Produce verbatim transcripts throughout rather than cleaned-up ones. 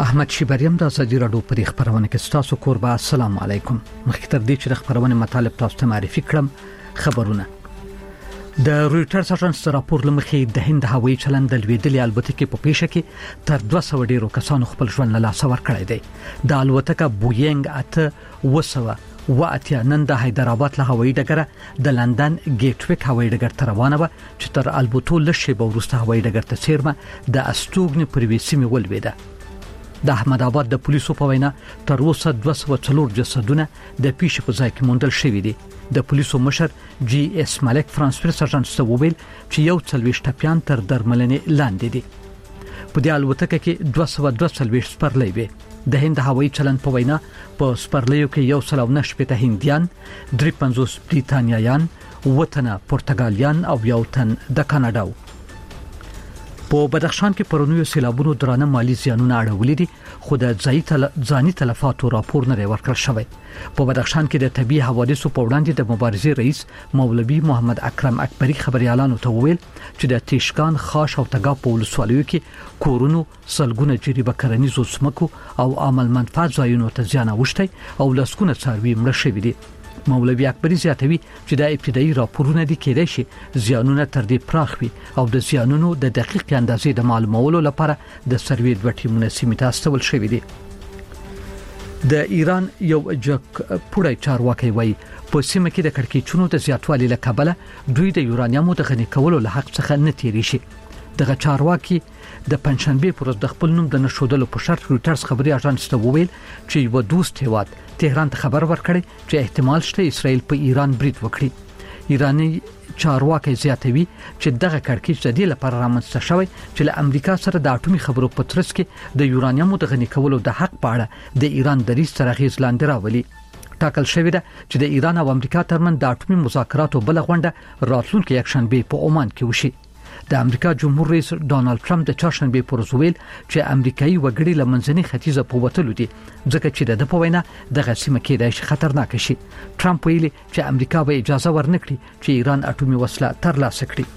احمد شیبریم د ازادي رادیو په خبرونه کې تاسو قربا السلام علیکم. مخکې تر دې چې د خبرونه مطالب تاسو ته معرفي کړم، خبرونه د رويټرز اژانس راپور لمخې د هند هوایي چلند د لویدلې الوتکې په پیښه کې تر دوه سوه ډیرو کسانو خپل ژوند له لاسه ورکړی دی. د الوتکه بوینګ اته وسوه و اتیا نن د حیدرآباد له هوایي ډګره د لندن ګیټ ویک هوایي ډګر ته روانه و چې تر البوتو لشي به ورسته هوایي ډګر ته سیرمه د استوګن پروي سیمه ولويده. د احمد آباد د پولیسو په وینا تر اوسه دوه سوه څلور جسدونه د پیښې په ځای کې موندل شوي دي. د پولیسو مشر جی اس ملک فرانس پریس اژانس ته وویل چې یو څلويشت ټپيان تر درملنې لاندې دي. په دې الوتکه کې دوه سوه دوه څلويشت سپرلۍ وي. د هند هوایي چلند په وینا په سپرلیو کې یو سل او نه شپېته هندیان، درې پنځوس بریتانیایان، وطنه پرتګالیان او یو تن د کاناډا. په بدخشان کې پرونیو سیلابونو درانه مالی زیانونه اړولې دي، خو د ځای تل ځاني تلفاتو راپور نه ورکړل شوی. په بدخشان کې د طبي حوادثو په وړاندې د مبارزې رئیس مولوي محمد اکرم اکبری خبريالانو ته وویل چې د تیشکان، خاش او تګاب په ولسوالیو کې کورونو، سلګونه جریبه کرنیزو سمکو او عمل منفعت ځایونو ته زیان اوښتي او لسکونه څاروي مړه شوي دي. مولوي اکبری زیاتوي چې د ابتدایي راپورونه دي کېدای شي زیانونه تر دې پراخ وي او د زیانونو د دقیق اندازې د معلومولو لپاره د سروې دوه ټیمونه سیمه ته استول شوی دي. د ایران یو جک پوره چارواکي وایي په سیمه کې د کړکېچونو د زیاتوالي له کبله دوی د یورانیمو د غني کولو له حق څخه نه تیری شي. دغه چارواکي د پنځشنبه پر ورځ د خپل نوم د نشودلو په شرط رويټرز خبري اژانس ته وویل چې یو دوست هیواد تهران ته خبر ورکړي چې احتمال شته اسرائیل په ایران برید وکړي. ایرانی چارواکي زیاتوي چې دغه کړکېچ د دې لپاره رامنځته شوی چې له امریکا سره د اټومي خبرو په ترڅ کې د یورانیمو د غني کولو د حق په اړه د ایران دریځ سره غیز لاندې راولي. ټاکل شوی ده چې د ایران او امریکا ترمن د اټومي مذاکراتو بل غونډه راتلونکي یک شنبه په عمان کې وشي. د امریکا جمهور رئیس ډانلډ ټرمپ د چهارشنبه پر ورځ ویل چې امریکایي وګړي له منځني ختیځه په وټلو دي ځکه چې د په وینا د غسیمه کې د خطرناک شي. ټرمپ ویلي چې امریکا به اجازه ورنکړي چې ایران اټومي وسله ترلاسه کړي.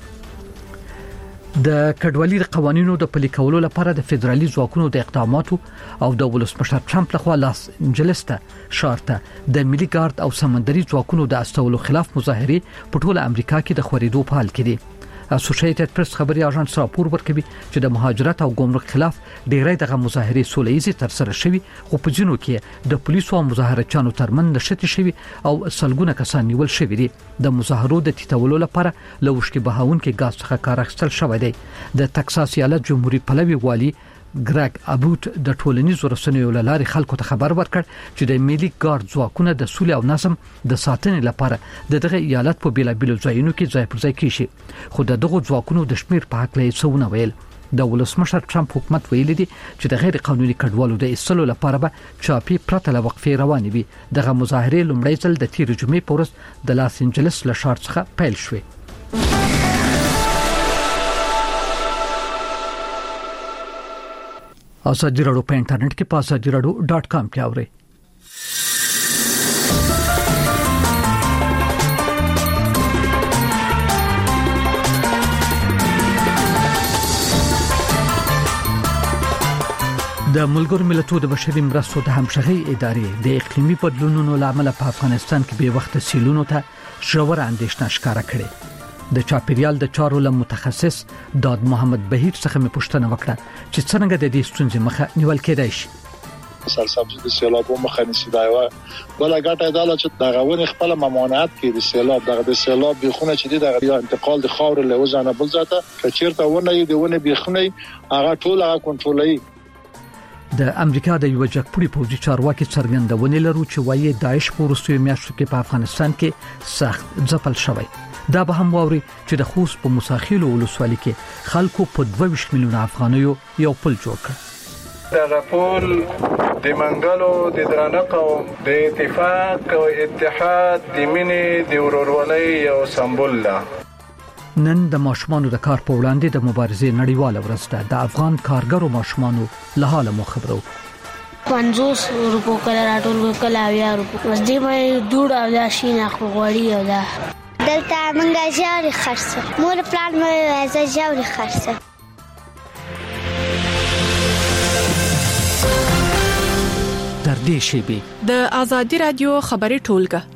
د کډوالۍ قوانینو د پلي کولو لپاره د فدرالي ځواکونو د اقداماتو او د ولسمشر ټرمپ لخوا لاس انجلس ته شارته د ملي ګارد او سمندري ځواکونو د استولو خلاف مظاهره په ټوله امریکا کې د خورېدو په حال کې دي. اسوسییټډ پریس خبري اژانس راپور ورکوي چې د مهاجرت او ګمرک خلاف ډیری دغه مظاهره سولهیزي تر سره شوي، خو په ځینو کې د پولیسو او مظاهرچیانو ترمن نشته شوي او سلګونه کسان نیول شوي دي. د مظاهرو د تیتولو لپاره لوشکي بهاون کې غاز څخه کار اخیستل شوی دی. د تکساس ایالت جمهوریت پلوي والی ګریګ ابوت د ټولنیزو رسنیو لارې خلکو ته خبر ورکړ چې د ملي ګارد ځواکونه د سولې او نظم د ساتنې لپاره د دغه ایالت په بیلابیلو ځایونو کې ځای پر ځای کیږي، خو د دغه ځواکونو د شمیر په حق له څه ونه ویل. د ولسمشر ټرمپ حکومت ویلي دي چې د غیر قانوني کډوالو د ایستلو لپاره به چاپی پرته له وقفې روانې وي. دغه مظاهره لومړی ځل د تیر جمعې په ورځ د لاس انجلس له ښار څخه پیل شوه. ازادي رادیو په انټرنیټ کې په ازادي رادیو ډاټ کام کې اورئ. د ملګرو ملتونو د بشري مرستو د همغږي ادارې د اقلیمي بدلونونو لامل په افغانستان کې به وخت سیلونو ته ژور اندېښنه ښکاره کړې. د چاپیریال د چارو له متخصص داد محمد بهیر څخه مې پوښتنه وکړه چې څنګه د دې ستونزې مخه نیول کېدای شي. سرسبزي د سیلابو مخه نیسي دا یو بل غټه ډاله چې دغه ونې خپل ممانعت کوي د سیلاب دغه د سیلاب بخونه چې دغه انتقال د خاور له وزنه بل ځاته کچیرته ونه دی ونه بخونه هغه ټول هغه کنټرولوي. د امریکا د یو جګپوړي پوځي چارواکي څرګندونه لري چې وايي داعش په وروستیو میاشتو کې په افغانستان کې سخت ځپل شوی. دا به هم ووري چې د خوست په مساخیلو ولسوالۍ کې خلکو په دوه ویشت میلیونه افغانیو یو پل جوړ کړ. دا پل د منګلو د درانه قوم د اتفاق او اتحاد د مینې د ورورولۍ یو سمبول ده. نن د ماشومانو د کار په وړاندې د مبارزې نړیواله ورځ ده. د افغان کارګرو ماشومانو له حاله مو خبرو. پنځوس روپو کله راټول کله اویا روپو دې مې دوړ او دا شینه خو غوړی او دا دلته منګه جاري خرڅه مور پلان مې زه جاري خرڅه. دې شیبې د آزادي رادیو خبري ټولګه.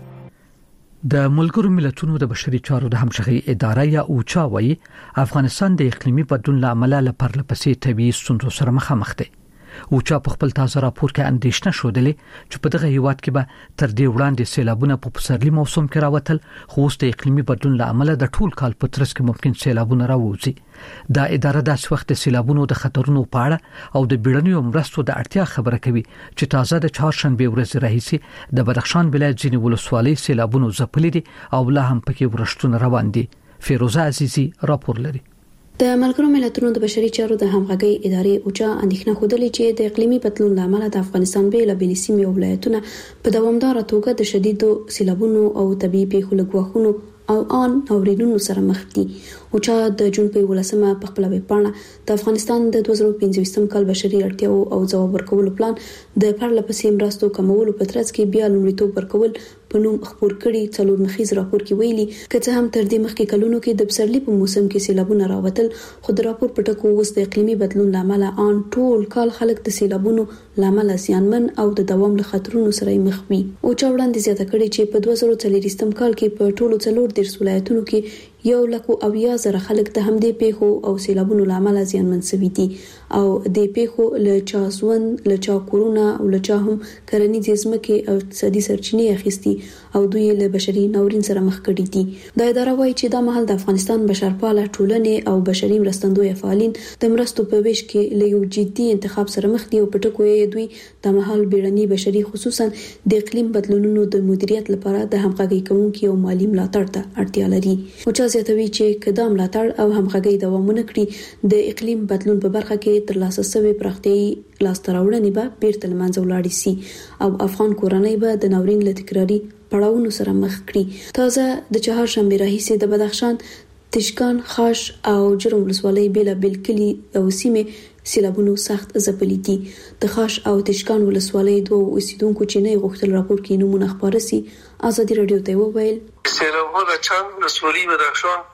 د ملګرو ملتونو د بشري چارو د همغږي اداره یا اوچا وایي افغانستان د اقلیمي بدلون له امله لپاره لپسې طبيعي ستونزو سره مخامخ دی. اوچا په خپل تازه راپور کې اندېښنه شودلې چې په دغه هیواد کې به تر دې وړاندې سیلابونه په پسرلي موسم کې راوتل، خو اوس د اقلیمي بدلون له امله د ټول کال په ترڅ کې ممکن سیلابونه راوځي. دا اداره د وخت د سیلابونو د خطرونو په اړه او د بیړنیو مرستو د اړتیا خبره کوي چې تازه د چهارشنبه ورځ راهیسي د بدخشان ولایت ځینې ولسوالۍ سیلابونو ځپلې دي او لا هم پکې ورښتونه روان دي. فیروزه عزیزی راپور لري. د ملګرو ملتونو د بشري چارو د همغږي ادارې اوچا اندېښنه خوده چې د اقلیمي بدلون لامل د افغانستان به له سیمې او ولایتونو په دوامدار توګه د شدیدو سیلابونو او طبيعي پیښو لګوخونو او ان ناورینونو سره مخ دي. اوچا د جون په ولسمه په خپل ویب پاڼه د افغانستان د دوه زره پنځه کال بشري اړتیاو او ځواب ورکولو پلان د پرلپسې مرستو کمولو په ترڅ کې بیا لومړیتوب ورکول په نوم خبر کړي. څلور مخیز راپور کې ویلي کله هم تر دې مخکې کلونو کې د پسرلي په موسم کې سیلابونه راوتل، خو د راپور په ټکو اوس د اقلیمي بدلون لامل ان ټول کال خلک د سیلابونو لامل زیانمن او د دوام له خطرونو سره مخ وي. اوچا وړاندې زیاته کړي چې په دوه زره څلور کال کې په ټولو څلور دیرش ولایتونو کې یو لکه او یا زره خلک د همدې پیښو او سیلابونو لامل زیانمن شوي دي او د پیښو له چا ژوند له چا کورونا او له چا هم کرنیزې ځمکې او اقتصادي سرچینې اخیستي او دوی له بشري ناورین سره مخ کړي دي. دا اداره وايي چې دا مهال د افغانستان بشرپاله ټولنې او بشري مرستندوی فعالین د مرستو په ویش کې له یو جدي انتخاب سره مخ دي او په ټکو یې دوی د مهال بیړني بشري خصوصا د اقلیم بدلونونو د مدیریت لپاره د همغږي کوونکو او مالی ملاتړ ته اړتیا لري. اوچا زیاتوي چې کدا ملاتړ او همغږي دوامونه کړي د اقلیم بدلون په برخه کې ترلاسه شوی پراختیايي لاسته راوړنې به بیرته لمنځه ولاړې شي او افغان کورنۍ به د ناورین له تکراري پړاوونو سره مخ کړي. تازه د چهارشنبه راهیسې د بدخشان، تشکان، خاش او جرم ولسوالۍ بیل بیل کلی او سیمه سیلابونو سخت ځپلې دي. د خاش او تشکان ولسوالۍ دوه اوسیدونکو چې نه غوښتل راپور کې نمونه خبره سي آزادي رادیو ته وویل سیلابونه چند ولسوالۍ بدخشان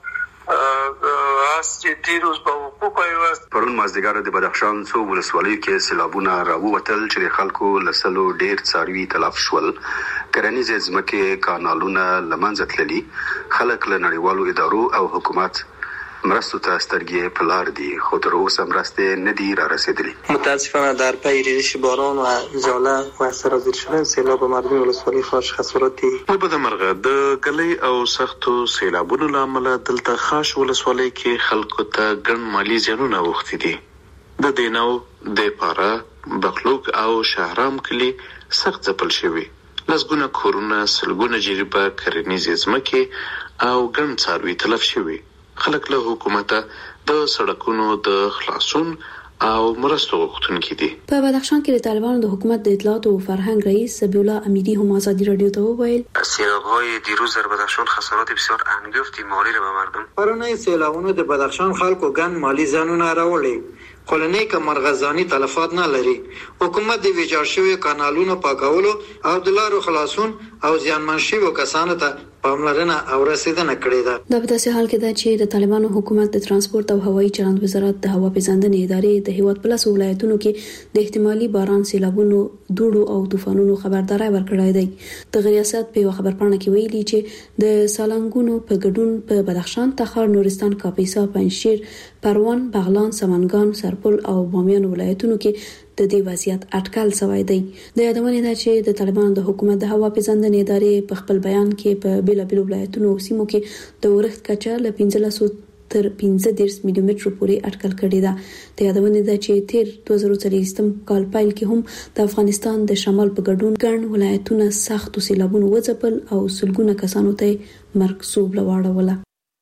اس چې تیروز په حقوق ایواز پرون مازدیګر د بدخشان څو ولسوالیو کې سیلابونه راووتل چې د خلکو لسلو ډیر څاروي تلف شول، کرنیزې ځمکې کانالونه لمنځه تللي، خلک له نړیوالو ادارو او حکومت مرستو ته سترګې په لار دي، خو تر اوسه مرستې نه دي را رسیدلي. متاسفانه در پی ریزش باران و زلزله و سرازیر شدن سیلاب مردم ولسوالی خاش خساراتی په بدمرغه د ګلۍ او سختو سیلابونو له امله دلته خاش ولسوالۍ کې خلکو ته ګڼ مالي زیانونه اوښتي دي. د دینو د پاره بخلوک او شهرام کلی سخت ځپل شوي، لسګونه کورونه، سلګونه جریبه کرنیزې ځمکې او ګڼ څاروي تلف شوي. خلک له حکومت د سړکونو د خلاصون او مرستو غوښتونکي دي. په بدخشان کې د طالبانو د حکومت د اطلاعات او فرهنګ رئیس سبیح الله امیری هم آزادی رادیو ته وویل سیلاب‌های دیروز در بدخشان خسارات بسیار انگفتی مالی را به مردم. پرونی سیلابونو د بدخشان خلکو ګڼ مالی زیانونه راوړي، خلنۍ که مرغزانی تلفات نه لري. حکومت د ویجاړ شویو کانالونو پاکولو او د لارو خلاصون او زیانمن شویو کسانو ته پاملرنه او رسیدنه کړې ده. دا په داسې حال کې ده چې د طالبانو حکومت د ترانسپورت او هوایي چلند وزارت د هوا پیژندنې ادارې د هیواد په لاسو ولایتونو کې د احتمالي باران، سیلابونو، دوړو او طوفانونو خبرداري ورکړې ده. د ریاست په خبرپاڼه کې ویلي چې د سالنګونو په ګډون په بدخشان، تخار، نورستان، کاپیسا، پنجشیر، پروان، بغلان، سمنګان، سرپل او بامیان ولایتونو کې د دې وضعیت اټکل شوی دی. د یادونه ده چې د طالبانو د حکومت د هوا پیژندنې ادارې په خپل بیان کې په بیل بیل ولایتونو او سیمو کې د ورښت کچه له پنځلس تر پنځه دېرش ملي متر پورې اټکل کړی ده. د یادونه ده چې تیر دوه زره څلور کال پیل کې هم د افغانستان د شمال په ګډون ګڼ ولایتونه سخت سیلابونو وځپل او سلګونه کسانو ته مرګ سوب لواړوله.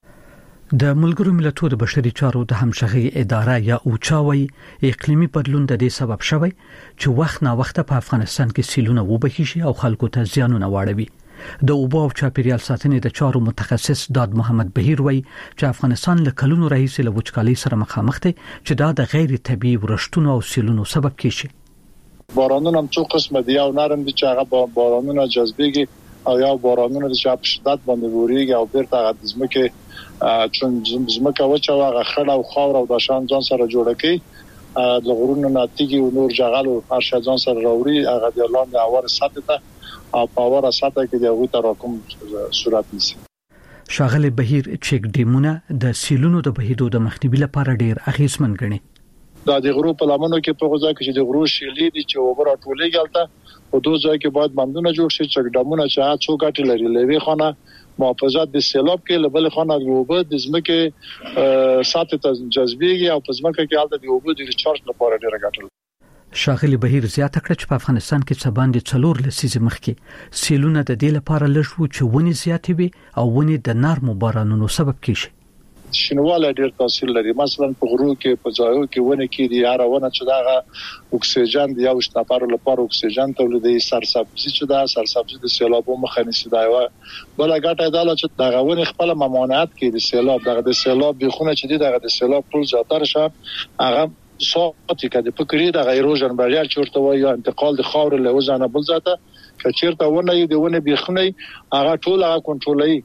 د ملګرو ملتونو د بشري چارو د همغږي اداره یا اوچا وایي اقلیمي بدلون د دې سبب شوی چې وخت نا وخت په افغانستان کې سیلونه وبهي شي او خلکو ته زیانونه واړوي. د اوبو او چاپیریال ساتنې د چارو متخصص داد محمد بهیر وایي چې افغانستان له کلونو راهیسې له وچکالۍ سره مخامخ دی چې دا د غیر طبيعي ورښتونو او سیلونو سبب کیږي. بارانونه هم څو قسمه دي، او نرم دي چې هغه بارانونه جذبېږي او یا بارانونه چې په شدت باندې وريږي او بیرته د ځمکې چون زمکه وچه واغه خړ او خاور او د شان ځان سره جوړ کړي د غرونو ناتیږي او نور جغل او هر شي ځان سره راوړي هغه د لاندې اور سطح ته او په اور سطح کې د هغوی تراکم صورت نیسي. شاغله بهیر چیک ډیمونه د سیلونو د بهیدو د مخنیوي لپاره ډیر اغیزمن ګڼي. دا د غرو په لمنو کې په غوځا کې چې د غرو شیلې دي چې اوبر ټولې غلطه او دوه ځای کې باید بندونه جوړ شي چې ډمونه چې څو ګټي لري لوي خانه محافظت د سیلاب کې لبل خانه د اوبه د ځمکه ساتي ته جذبيږي او په ځمکه کې حالت د اوبه د ریچارج لپاره ډیره ګټه. شاغلی بهیر زیاته کړ چې په افغانستان کې څه باندې څلور لسیزې مخکې سیلونه د دې لپاره لږ وو چې ونی زیاتې وي او ونی د نرمو بارانونو سبب کیږي. شنواله ډیر تاثیر لري. مثلا په غرو کې په ځایو کې ونه کې دی هرونه چې دا اکسیجن دی او شتاپار لپاره اکسیجن تولیدي سرسبزي چې دا سرسبزي د سیلابو مخه نیسي دا یو بل غټه دا چې دا غوونه خپل ممانعت کې د سیلاب دغه د سیلاب بخونه چې دی دغه د سیلاب ټول زیاتره شه هغه صوتي کده په کړی د ایروژن بریال چورته وایي انتقال د خاور له وزنه بل ذاته چې چیرته ونه دی ونه بخونه هغه ټول هغه کنټرولوي.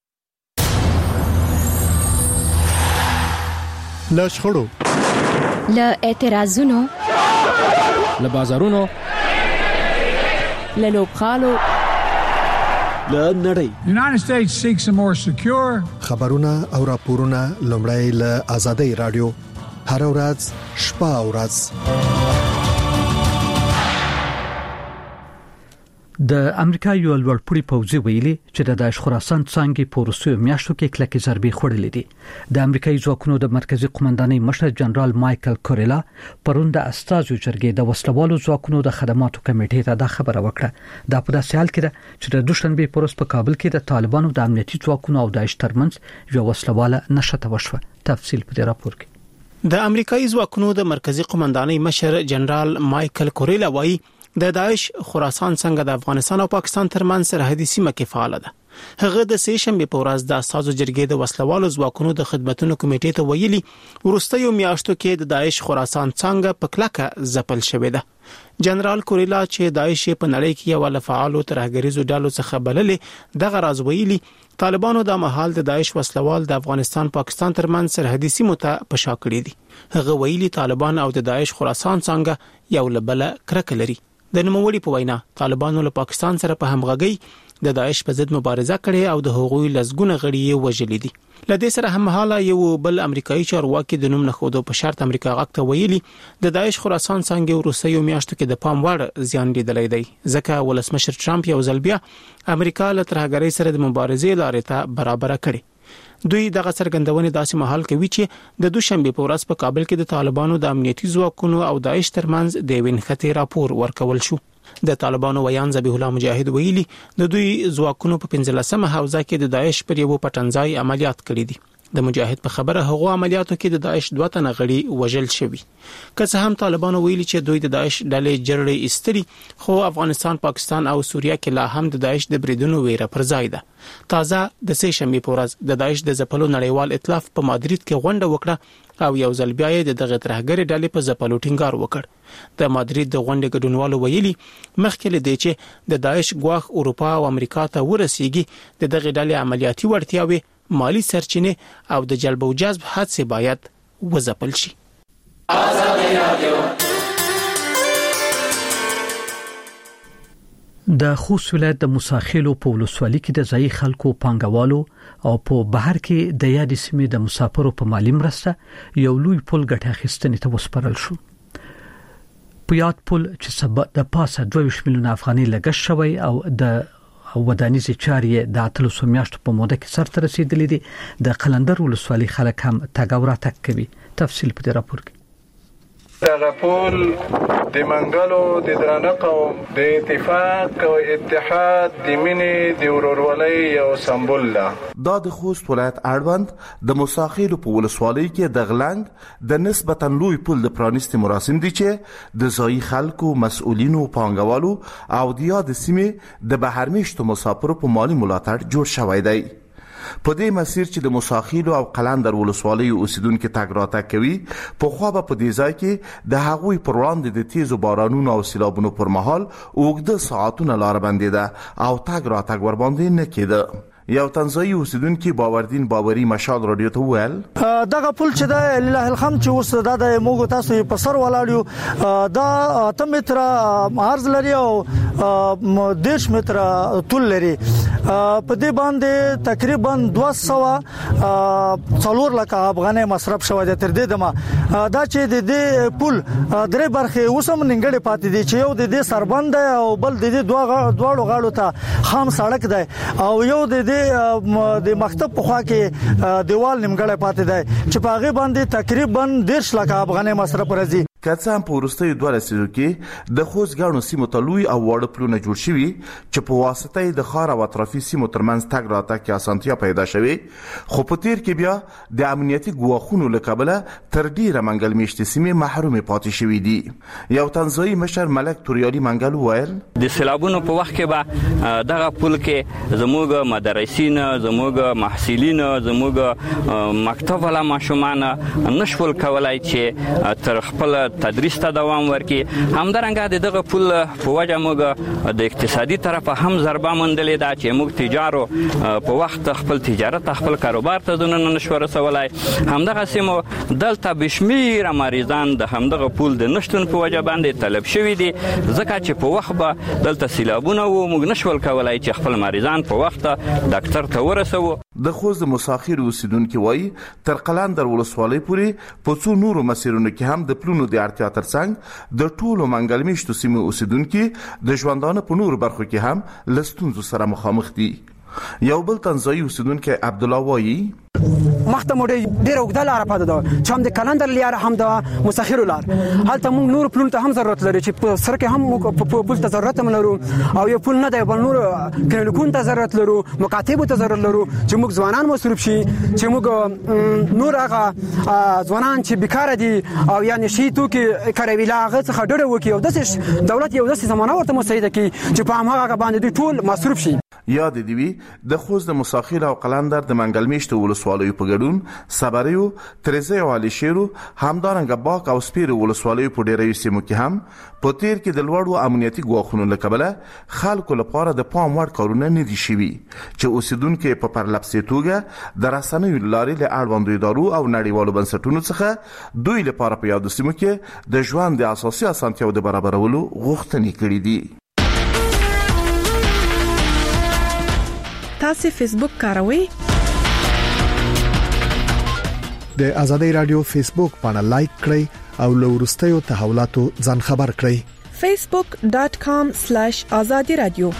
له شخړو له اعتراضونو له بازارونو له لوبخالو له نړۍ United States seeks a more secure خبرونه او راپورونه لومړی له آزادۍ رادیو هر ورځ شپه او ورځ. د امریکا یو لوړپوړي پوځي ویلي چې د داعش خراسان څنګه په روسو میاشتو کې کلکې ضربې خوړلې دي. د امریکایي ځواکونو د مرکزی قومندانۍ مشر جنرال مایکل کوریلا پرون د استازو جرګې د وسلوالو ځواکونو د خدماتو کمیټې ته دا خبره وکړه. دا په داسې حال کې ده چې د دوشنبه پروس په کابل کې د طالبانو د امنیتي ځواکونو او داعش ترمنځ یو وسلواله نشته وشوه. تفصیل په دې راپور کې. د امریکایي ځواکونو د مرکزی قومندانۍ مشر جنرال مایکل کوریلا وایي د داعش خراسان څنګه د افغانستان او پاکستان ترمنځ سرحدي سیمه کې فعال ده. هغه د سې شنبه په ورځ د اساسو جرګې د وسلوالو ځواکونو د خدماتو کمیټې ته ویلي ورستیو میاشتو کې د داعش خراسان څنګه په کلکه ځپل شوې ده. جنرال کوریلا چې داعش په نړۍ کې یو لفعالو ترهګریزو ډلو څخه بللې دغه راز ویلي طالبانو د مهال د داعش وسلوال د افغانستان پاکستان ترمنځ سرحدي سیمو ته پشا کړی دي. هغه ویلي طالبان او د داعش خراسان څنګه یو لبل کرکه لري. د نوموړي په وینا طالبانو له پاکستان سره په همغږي د داعش په ضد مبارزه کړې او د هغوی لزګونه غړي یې وژلې دي. لدې سره هم حاله یو بل امریکایي چارواکي د نوم نخودو په شرط امریکا غاکته ویلي د داعش خراسان څنګه روسیو میاشتو کې د پام وړ زیان لیدلې دی ځکه ولسمشر ټرمپ یو ځل بیا امریکا له ترهګرۍ سره د مبارزې لارې ته برابر کړي. دوی دغه څرګندونې داسې مهال کوي چې د دوشنبه په ورځ په کابل کې د طالبانو د امنیتي ځواکونو او داعش ترمنځ د وینخته راپور ورکول شو. د طالبانو ویان ذبیح الله مجاهد ویلي د دوی ځواکونو په پنځلسمه حوزه کې د داعش پر یو پټنځای عملیات کړی دي. د مجاهد په خبره هغه عملیاتو کې د داعش دوه تنه غړي وژل شوي. که څه هم طالبانو ویلي چې دوی د داعش ډلې جرړې استري خو افغانستان پاکستان او سوریه کې لا هم د داعش د بریدونو ویره پر ځای ده. تازه د سې شنبه په ورځ د داعش د ځپلو نړیوال ائتلاف په مادرید کې غونډه وکړه او یو ځل بیا د دغه ترهګر ډلې په ځپلو ټینګار وکړ. د مادرید د غونډې ګډونوالو ویلي مخکې له دې چې د داعش ګواښ اروپا او امریکا ته ورسیږي د دغه ډلې عملیاتي وړتیاوي مالی سرچینه او د جلب او جذب حادثه باید وځپل شي. د خوست ولایت د موساخیلو په ولسوالۍ کې د ځای خلکو پانګوالو او په بهر کې د یادې سیمې د مسافرو په مالی مرسته یو لوی پل ګټه اخیستنې ته وسپارل شو. په یاد پل چې سبا د پاسه دوه ویشت میلیونه افغانۍ لګښت شوی او د او ودانیزي چارې د اتلسو میاشتو په موده کې سرته رسیدلې دي. د قلندر ولسوالۍ خلک هم تګ او راتګ کوي. تفصیل په دې راپور کې. دغه پول د منګلو د درانه قوم د اتفاق او اتحاد د مینې د ورورولۍ یو سمبول ده. دا د خوست ولایت اړوند د موساخیلو په ولسوالۍ کې د غلنګ د نسبتا لوی پل د پرانیستي مراسم دي چې د ځای خلکو مسؤلینو پانګوالو او د یاد سیمې د بهرمیشتو مسافرو په مالی ملاتړ جوړ شوی دی. په دې مسیر چې د موساخیلو او قلندر ولسوالۍ اوسیدونکو تګ راتګ کوي په خو به په دې ځای کې د هغوی پر وړاندې د تیزو بارانونو او سیلابونو پر مهال اوږده ساعتونه لار بندیده او تګ راتګ ور باندې نه کېده. یو تنزانیایي اوسیدونکو باوردین باوري مشال رادیو ته وویل دغه پل چې د لله الحمد چې اوس د موږ تاسو په سر ولاړو دا اته متره عرض لري او دیش متره طول لري په دې باندې تقریبا دوه سوه څلور لک افغانۍ مصرف شوی دی. تر دې دمه دا چې د دې پل درې برخې اوسم ننګړې پاتې دي چې یو د دې سربند او بل د دې دوه دواړو غاړو ته خام سړک دی او یو د دې د مکتب په خوا کې دیوال نیمګړی پاتې دی چې په هغه باندې تقریبا دیش لک افغانۍ مصرف راځي. کڅه هم په ورستۍ دوه رسیدو کې د خوځګانو سیمو ته لوی او واړه پلونه جوړ شوي چې په واسطه د خار او اطرافي سیمو ترمنځ تګ راتګ کې اسانتیا پیدا شوي، خو په تیر کې بیا د امنیتي ګواښونو له کبله تر ډیره منګل میشتي سیمې محرومې پاتې شوي دي. یو تنزانیایي مشر ملک توریالي منګل وویل د سیلابونو په وخت کې به دغه پل کې زموږ مدرسین، زموږ محصلین، زموږ مکتب والا ماشومان نشول کولای چې تر خپل تدریس ته دوام ورکړي. همدارنګه د دغه پل په وجه موږ د اقتصادي طرفه هم ضربه موندلې ده چې موږ تجارو په وخت خپل تجارت خپل کاروبار ته ځننه نشو رسولای. همدغه سیمو دلته بشمیره مریضان د همدغه پل د نشتون په وجه باندې طلب شوي دي، ځکه چې په وخت به دلته سیلابونه وو، موږ نشول کولای چې خپل مریضان په وخت ډاکټر ته ورسوو. د خوست مساخیر اوسیدونکو وایي تر قلندر ولسوالۍ پورې په څو نورو مسیرونو کې هم د پلونو د اړتیا ترڅنګ د ټولو منګل میشتو سیمو اوسیدونکو د ژوندانه په نورو برخو کې هم له ستونزو سره مخامخ دي. یو بل تنزانیایي اوسیدونکی عبدالله وایي مخته مو ډېر اوږده لاره پاتې ده چې هم د کلندر لاره هم د مساخرو لار هلته موږ نور پلونو ته هم ضرورت لري چې په سر کې هم موږ پل ته ضرورت هم لرو او یو پل نه دی بل نور کلینیکونو ته ضرورت لرو، مکاتبو ته ضرورت لرو چې موږ ځوانان مصروف شي، چې موږ نور هغه ځوانان چې بیکاره دي او یا نشي توکي کاروي له هغه څخه ډډه وکړي او داسې دولت یو داسې زمانه ورته مساعده کړي چې په هماغه باندې دوی ټول مصروف شي. یاد دی وی د خوست د مساخیر او قلندر د منګل میشتو ولسوالیو په ګډون صبریو ترزه او علي شیرو همدارنګه باک او سپیر ولسوالیو په ډیرې سیمو کې هم په تیر کې د لوړو امنیتي ګواښونو لکبله خلکو لپاره د پام وړ کارونه نه دي شوي چې اوسیدونکو په پرلپسې توګه د رسنیو لارې له اړوندو ادارو او نړیوالو بنسټونو څخه دوی لپاره په یاد سیمو کې د ژوند د اساسي اسانتیاو د برابرولو غوښتنې کړې دي. تاسو فیسبوک کاروئ؟ د ازادي رادیو فیسبوک باندې لایک کړئ او له وروستیو تحولاتو ځان خبر کړئ. facebook dot com slash azadi radio.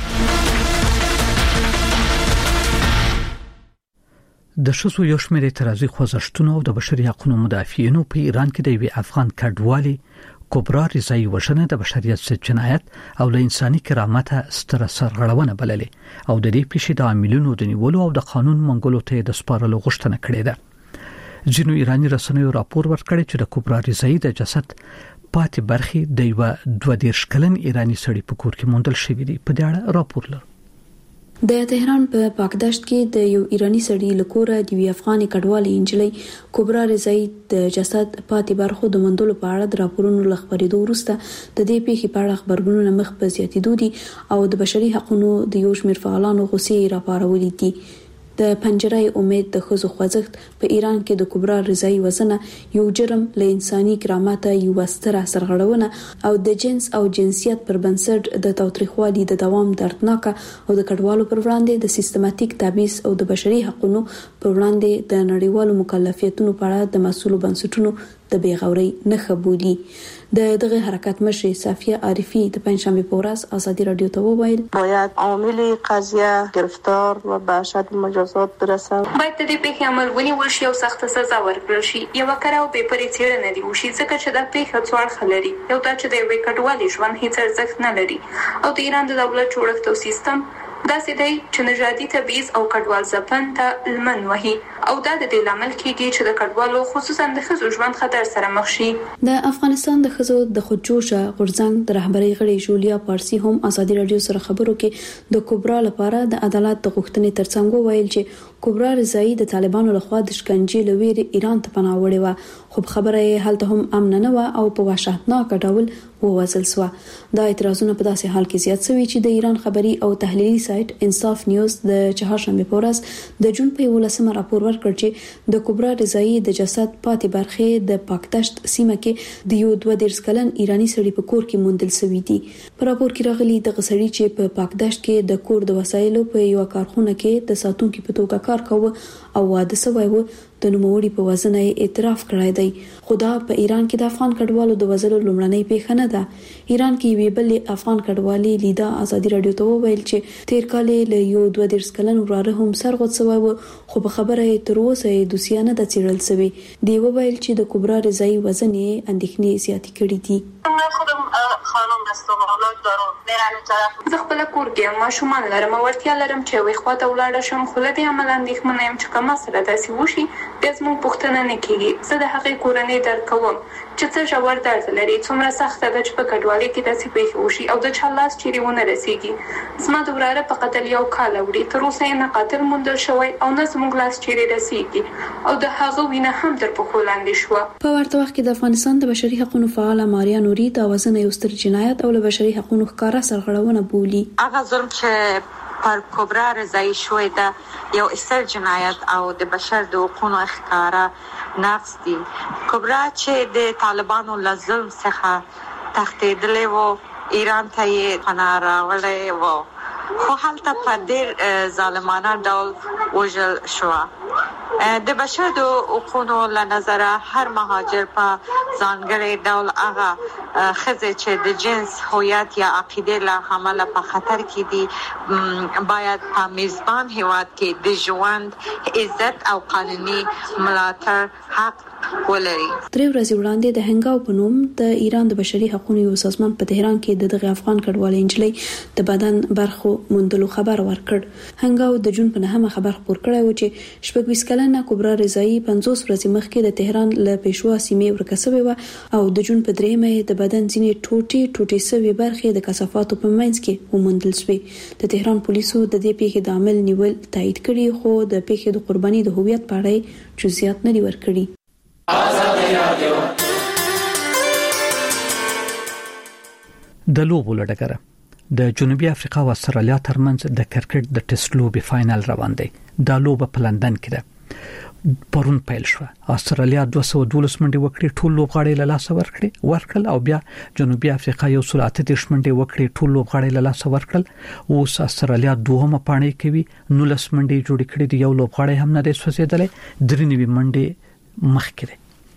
د شسو یو شمېر اعتراضي خوځښتونو او د بشري حقوقو مدافعینو په ایران کې د یو افغان کډوالي کبرا رضای وژنه د بشریت ضد جنایت او له انساني کرامت ستره سرغړونه بللې او د دې پیښې د عاملونو د نیولو او د قانون منګولو ته د سپارلو غوښتنه کړې ده. ځینو ایرانی رسنیو راپور ورکړی چې د کبرا رضای د جسد پاتې برخې د یو دوه دیرش کلن ایرانی سړي په کور کې موندل شوې دي. په دې اړه راپور لرو. د تهران په پاکدشت کې د یو ایرانی سړي لکوره د وی افغاني کډوالي انجلۍ کبرا رضای د جسد پاتې برخو د موندلو په اړه د راپورونو لخبرېدو وروسته د دې پیښې په اړه خبرونه مخ په زیاتېدو دي او د بشري حقوقو د یو شمېر فعالانو غوسې راپارولې دي. د پنجرای امید د خزو خوځښت په ایران کې د کبرا رضای وژنه یو جرم له انساني کرامت یو ستره سرغړونه او د جنس او جنسیت پر بنسټ د تاوتریخوالي د دوام دردناک او د کډوالو پر وړاندې د سیستماتیک تبعیض او د بشري حقوقو پر وړاندې د نړیوالو مکلفیتونو په اړه د مسؤلو بنسټونو د بیغوري نه خبولي. د دغه حرکت مشر صافیه عارفی د پنځشنبه په ورځ ازادي رادیو ته وویل باید عامل قضیه گرفتار و به اشد مجازات برسد. باید د دې پیښې عمل ونیول شي او سخت سزا ورکړل شي. یو کار او بې پرې څېړنه دی وشي ځکه چې دا پیښه څو اړخ لري. یو دا چې د یوې کډوالې ژوند هیڅ ارزښت نه لري او د ایران د دولت جوړښت او سیستم داسې دی چې نژادي تبعیض او کډوال ځپن ته لمن وهي او دا د دې لامل کېږي چې د کډوالو خصوصا د ښځو ژوند خطر سره مخ شي. د افغانستان د ښځو د خودجوشه غورځنګ د رهبرۍ غړي جولیا پارسی هم ازادي رادیو سره خبرو کې د کبرا لپاره د عدالت د غوښتنې ترڅنګ وویل چې کبرا رضایی د طالبانو لخوا د شکنجې لویر ایران ته پناه وړې و، خو خبره یې هلته هم امن نه و او په وحشتناک ډول ووځل سو. دا اعتراضونه په داسې حال کې زیات شوي چې د ایران خبري او تحلیلي سایت انصاف نیوز د چهارشنبه په ورځ د جون په یولسمه راپور ورکړ چې د کبرا رضایی د جسد پاتې برخې د پاکدشت سیمه کې د یو دوه دیرش کلن ایرانی سړي په کور کې موندل شوې دي. په راپور کې راغلي د غسړي چې په پاکدشت کې د کور د وسایلو په یو کارخونه کې د ساتونکو په توګه کار کاوه او واده شوی و، د نوموړي په وزن یې اعتراف کړی دی. خدا په ایران کې د افغان کډوالو د وزلو لومړنۍ پیښه نه ده. ایران کې وی بل افغان کډوالي لیدا ازادي رادیو ته وویل چې تیر کال له یو دوه دیرش کلن وراره هم سرغوت شوی و، خو په خبره یې تر اوسه دوسیه نه د چیرل شوی. دی وویل چې د کبرا رضایی وزن یې اندېښنې زیاتې کړې دي. خانم دستورالات دارم میرم طرف زه خپل کور کې ماشومان لرم او ورتیا لرم چې وي خواته ولاړ شم، خو له دې عمل اندېښمنه یم چې کومه سره داسې وشي بیا زموږ پوښتنه نه کیږي. زه د هغې کورنۍ درک کوم چې څه ژور درد لري، څومره سخته ده چې په کډوالۍ کې داسې پیښې وشي او د چا لاس چیرې ونه رسیږي. زما د وراره په قتل یو کال وړي، تر اوسه یې نه قاتل موندل شوی او نه زموږ لاس چیرې رسیږي او د هغه وینه هم تر پښو لاندې شوه. په ورته وخت کې د افغانستان د بشري حقوقو فعال ماریا نوري د وزن یو ستر جنایت او له بشري حقوقو ښکارا سرغړونه بولي. هغه ظلم چې پر کبرا رضایی شوی ده یو ستر جنایت او د بشر د حقوقو ښکارا نقض دی. کبرا چې د طالبانو له ظلم څخه تښتېدلې و، ایران ته یې پناه راوړې و، خو هلته په ډېر ظالمانه ډول وژل شوه. د بشر د حقوقو له نظره هر مهاجر په ځانګړي ډول هغه ښځې چې د جنس هویت یا عقیدې له امله په خطر کې دي باید په میزبان هیواد کې د ژوند عزت او قانوني ملاتړ حق ولري. درې ورځې وړاندې د هنګاو په نوم د ایران د بشري حقوقو یو سازمان په تهران کې د دغه افغان کډوالۍ انجلۍ د بدن برخو موندلو خبر ورکړ. هنګاو د جون په نهمه خبر خپور کړی و چې شپږ ویشت کلنه کبرا رضایی پنځوس ورځې مخکې د تهران له پېښوا سیمې ورکه شوې و او د جون په درېمه د بدن ځینې ټوټې ټوټې شوې برخې د کثافاتو په منځ کې وموندل شوې. د تهران پولیسو د دې پیښې د عمل نیول تایید کړي، خو د پیښې د قرباني د هویت په اړه جزئیات نه دي ورکړي. د لوبو لړګره د جنوبي افریقا او استرالیا ترمنځ د کرکټ د ټیسټ لوبې فائنل روان دی. دا لوبه په لندن کې ده. پرون پیل شو. استرالیا دوه سوه دولس منډې وکړې، ټول لوبغاړي له لاسه ورکړي ورکل او بیا جنوبي افریقا یو سل اته دېرش منډې وکړې، ټول لوبغاړي له لاسه ورکل. اوس استرالیا دوهمه پاڼې کوي، نولس منډې جوړې کړې دي، یو لوبغاړی هم نه دی سوځېدلی، درې نوي منډې مخکې دي.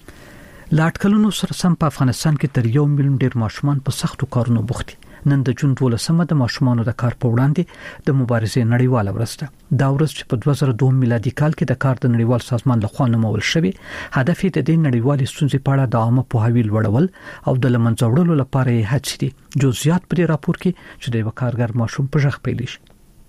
لاټکلونو سره سم په افغانستان کې تر یو میلیون ډیر ماشومان په سختو کارونو بوخت دي. نن د جون دولسمه د ماشومانو د کار په وړاندې د مبارزې نړیواله ورځ ده. دا ورځ چې په دوه زره دوه میلادي کال کې د کار د نړیوال سازمان لخوا نومول شوی، هدف یې د دې نړیوالې ستونزې په اړه د عامه پوهاوی لوړول او د لمنځه وړلو لپاره یې هڅې دي. جزئیات پر راپور کې چې د وکارګر ماشوم په ژغ پیل شي.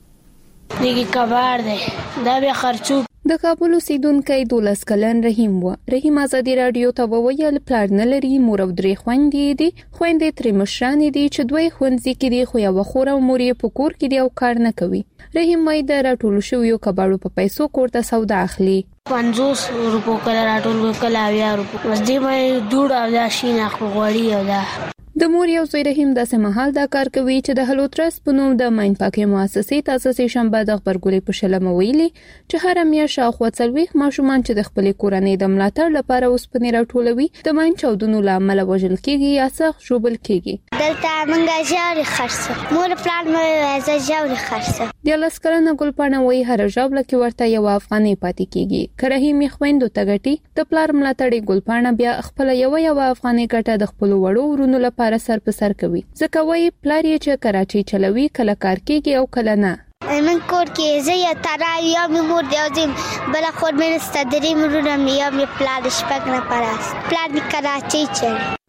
دیگه کبار ده دا بیا خرچو. د کابل اوسیدونکی دولس کلن رحیم و. رحیم ازادي رادیو ته وویل پلان نه لري، مور او درې خويندې دي، خويندې ترې مشرانې دي چې دوی ښوونځي کې دي، خو یو خور او مور یې په کور کې دي او کار نه کوي. رحیم وايي د راټولو شویو کباړو په پیسو کور ته سودا اخلي. پنځوس روپو کله راټول کله اویا روپو مزدې مې دوړ او دا شینه غوړی او دا د مور یو زوی رحیم داسې مهال دا کار کوي چې د هلوترس په نوم د ماین پاکي مؤسسې تاسیس شنبه د خبرګولې په شلمه ویلي چې هر میاشت شاوخوا څلوېښت ماشومان چې د خپلې کورنۍ د ملاتړ لپاره اوسپنې راټولوي د ماین چاودنو له امله وژل کېږي یا سخت ژوبل کېږي. دلته موږ ژاړې خرڅه مور پلان مې زه ژاړې خرڅه د لس کلنه ګلپاڼه وایي هر ژاوله کې ورته یو افغانۍ پاتې کېږي. که رحیم یې خویندو ته ګټي، د پلار ملاتړ ګلپاڼه بیا خپله یوه یوه افغانۍ ګټه د خپلو وړو ورونو لپاره سر په سر کوي. ځکه وایي پلار یې چې کراچۍ چلوي، کله کار کېږي او کله نه. من کور کې زه یا ترا یا می مور دی ازم بل خور مې ستدري مرونه مې یا می پلان شپږ نه پراس پلان کراچۍ چل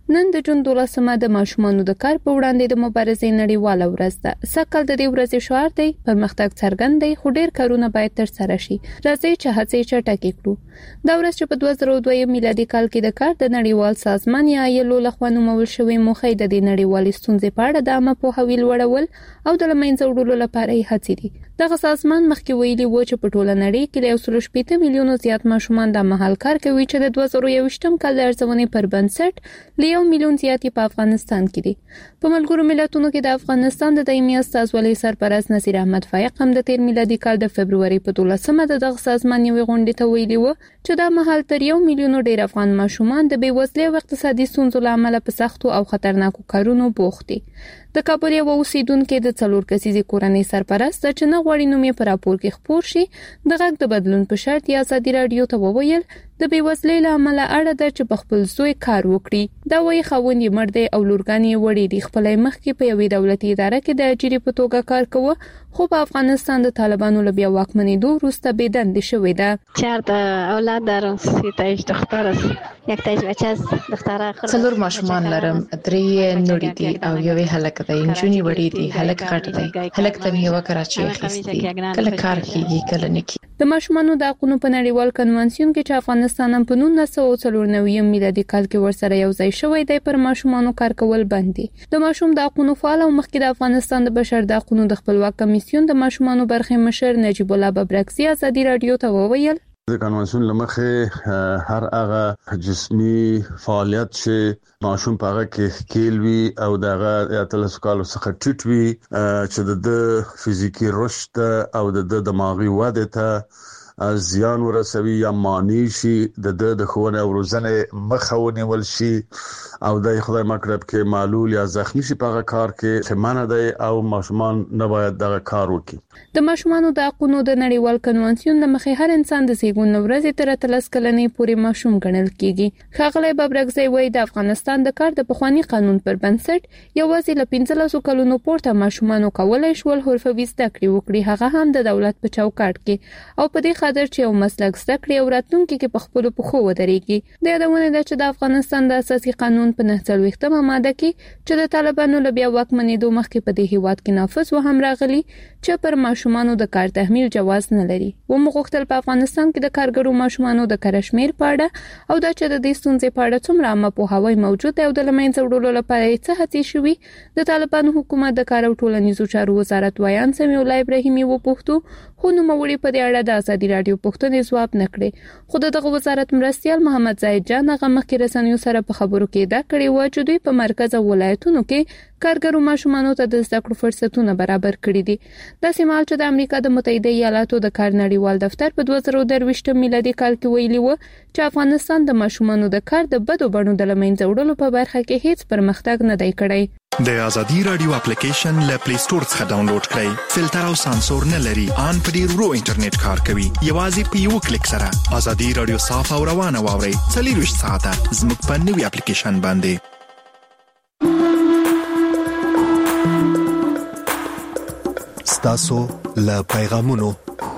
نن د جون دولسمه د ماشومانو د کار په وړاندې د مبارزې نړیواله ورځ ده. سږکال د دې ورځې شعار دی پرمختګ څرګند دی خو ډېر کارونه باید ترسره شي. راځئ چې هڅې چټکې کړو. دا ورځ چې په دوه زره دوه میلادي کال کې د کار د نړیوال سازمان یا ایلو لخوا نومول شوی موخه د دې نړیوالې ستونزې په اړه د عامه پوهاوي لوړول او د له منځه وړلو لپاره یې هڅې دي. دغه سازمان مخکې ویلي و چې په ټوله نړۍ کې له یو سل شپږ میلیونو زیات ماشومان د مهال کار کوي چې د دوه زره یوویشتم کال د ارزونې پر بنسټ له یو میلیون زیات په افغانستان کې دي. په ملګرو ملتونو کې د افغانستان د دایمي استازولۍ سرپرست نصیر احمد فایق هم د تیر میلادي کال د فبرवरी په دولسمه د دغه سازمان یوې غونډې ته ویلي و چې دا مهال تر یو میلیون ډیر افغان ماشومان د بېوزلۍ او اقتصادي ستونزو له امله په سختو او خطرناکو کارونو بوخت دي. د کابل یو اوسیدونکو د څلور کسیزې کورنۍ سرپرست چې نه غواړي نوم یې په راپور کې خپور شي د غږ د بدلون په شرط یا ازادي رادیو ته وویل د بېوزلۍ له امله اړه ده چې په خپل زوی کار وکړي. دا وایي خاوند یې مړ دی او لورګان یې وړي دي. خپلې مخکې په یوې دولتي اداره کې د اجرې په توګه کار کوه خو په افغانستان د طالبانو له بیا واکمنېدو وروسته بېدندې شوې ده. چهار تا اولاد دارم، سه تایش دختر است، یک تایش بچه است، دختره خرد. څلور ماشومان لرم، درې نوړي دي او یوې هلک دی. نجونې وړي دي، هلک غټ دی. هلک ته مې یوه کراچۍ اخیستې، کله کار کېږي کله نه کېږي. د ماشومانو د حقونو په نړیوال کنوانسیون کې چې افغانستان هم په نولس سوه څلور نوي میلادي کال کې ورسره یو ځای شوی دی پر ماشومانو کار کول بند دي. د ماشوم د حقونو فعال او مخکې د افغانستان د بشر د حقونو د خپلواک کمیسیون د ماشومانو برخې مشر نجیب الله ببرکزي ازادي رادیو ته وویل د کنوانسیون لمخه هر هغه جسمی فعالیت چې ماشوم په هغه کې کېل وي او دغه اتلس کالو څخه ټیټ وي چې د فزیکی رشد او د دماغي وده ته زیان ورسوي یا مانی شي د د ښوونه او روزنه مخاونه ول شي او د خدای مکرب کې معلول یا زخمی شي په کار کې سمانه دی او ماشومان نه باید دغه کار وکړي. د ماشومانو د حقوقو د نړیوال کنوانسیون لمخې هر انسان د زیږون ورځې تر اتلس کلنې پورې ماشوم ګڼل کیږي. ښاغلی ببرکزی وایي د افغانستان د کار د پخوانی قانون پر بنسټ یوازې له پنځلسو کلونو پورته ماشومان کولای شول حرفوي زده کړې وکړي، هغه هم د دولت په چوکاټ کې او په دې خاطر چې یو مسلک زده کړي او راتلونکي کې په خپل پخو ودرېږي. د یادونه ده چې د افغانستان د اساسي قانون په نهه څلوېښتمه ماده کې چې د طالبانو له بیا واکمنېدو مخکې په دې هیواد کې نافذ و هم راغلي چې پر ماشومانو د کار تحمیل جواز نه لري. و مغوښتل په افغانستان کې د کارګرو ماشومانو د کار شمیر په اړه او دا چې د دې ستونزې په اړه څومره عامه پوهاوی موجود دی او د له منځه وړلو لپاره یې څه هڅې شوي. د طالبانو حکومت د کار او ټولنیزو چارو وزارت وایان سمیع الله ابراهیمي وپوښتو خو نوموړي په دې اړه د ازادي رادیو پوښتنې ځواب نه کړې. خو دغه وزارت مرستیال محمد زاهد جان هغه مخکې رسنیو سره په خبرو کې دا کړی و چې دوی په مرکز او ولایتونو کې کارګرو ماشومانو ته د زده کړو فرصتونه برابر کړي دي. داسې مهال چې د امریکا د متحده ایالاتو د کار نړیوال دفتر په دوه زره درویشتم میلادي کال کې ویلي و چې افغانستان د ماشومانو د کار د بدو بڼو د له منځه وړلو په برخه کې هیڅ پرمختګ نه دی کړی. د ازادي رادیو اپلیکیشن له پلی سٹور څخه ډاونلوډ کړئ. فلټر او سانسور نه لري. ان په ډیر ورو انټرنیټ کار کوي. یوازې په یو کلیک سره ازادي رادیو صاف او روانه واورئ. څلور ساعته زموږ په نوي اپلیکیشن باندې. ستاسو له پیغامونو.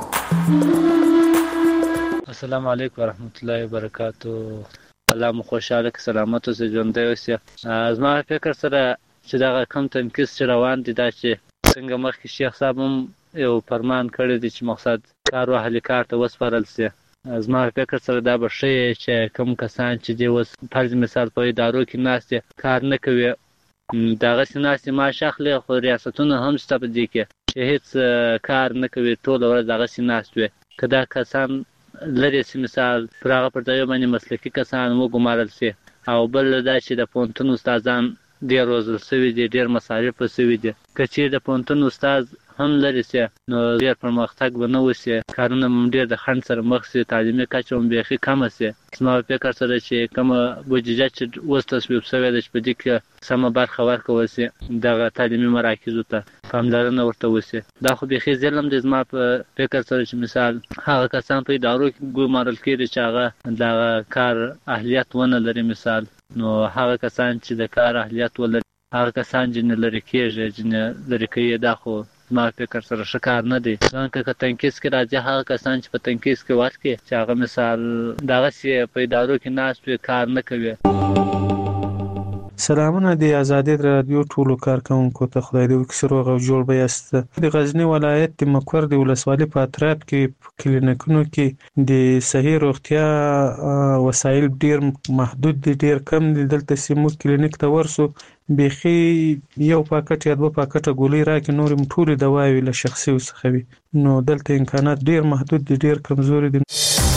السلام علیکم ورحمت الله وبرکاتہ. الله مو خوشاله که سلامت اوسئ، ژوندی اوسئ. زما فکر سره چې دغه کم تنکیس چې روان دي دا چې څنګه مخکې شیخ صاحب هم یو فرمان کړی دی چې مقصد کار و اهل کار ته وسپارل سي. زما فکر سره دا به ښه چې کوم کسان چې دی اوس فرض مثال په ادارو کې ناست دي کار نه کوي دغسې ناستې معاش اخلي خو ریاستونه هم شته په دې کې چې هېڅ کار نه کوي ټوله ورځ دغسې ناست وي. که دا کسان لري چې مثال پر هغه پر ځای باندې مسلکي کسان وګمارل شي او بل دا چې د پوهنتون استادان ډېر روزل شوي دي، ډېر مصارف شوي دي. که چیرې د پوهنتون استاد هم لري سي نو ډېر پرمختګ به نه وشي، کارونه هم ډېر د خنډ سره مخ سي، تعلیمي کچه هم بیخي کمه سي. زما فکر سره چې کومه بودیجه چې اوس تصویب شوې ده چې په دې کې سمه برخه ورکول سي دغه تعلیمي مراکزو ته پاملرنه ورته وشي. دا خو بیخي ظلم دی زما په فکر سره چې مثال هغه کسان په ادارو کې ګمارل کېږي چې هغه دغه کار اهلیت ونه لري مثال، نو هغه کسان چې د کار اهلیت ولري هغه کسان چې لري کېږي چې لري کوي دا خو زما فکر سره ښه کار نه دی. ځکه که تنکیس کې راځي هغه کسان چې په تنکیس کې ورکړي چې هغه مثال دغسې په ادارو کې ناست وي کار نه کوي. سلامونه د آزادي رادیو ټولو کارکونکو ته، خدای دې وکړي روغ او جوړ به یاست. د غزنی ولایت د مقر د ولسوالۍ په اطراف کې کلینیکونو کې د صحي روغتیا وسایل ډیر محدود دي، ډیر کم دي. دلته سیمو کلینیک ته ورسو بيخي یو پاکټ یا دوه پاکټه ګولۍ راکې، نور هم ټول دواوي له شخصي وسخه وي. نو دلته امکانات ډیر محدود دي، ډیر کمزوري دي.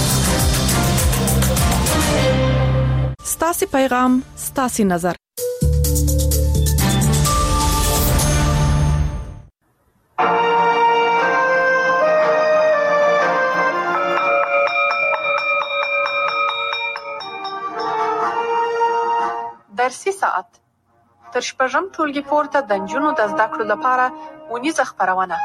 ستاسو پیغام ستاسو نظر. درسي ساعت تر شپږم ټولګي پورته د نجونو د زده کړو لپاره اونیزه خپرونه.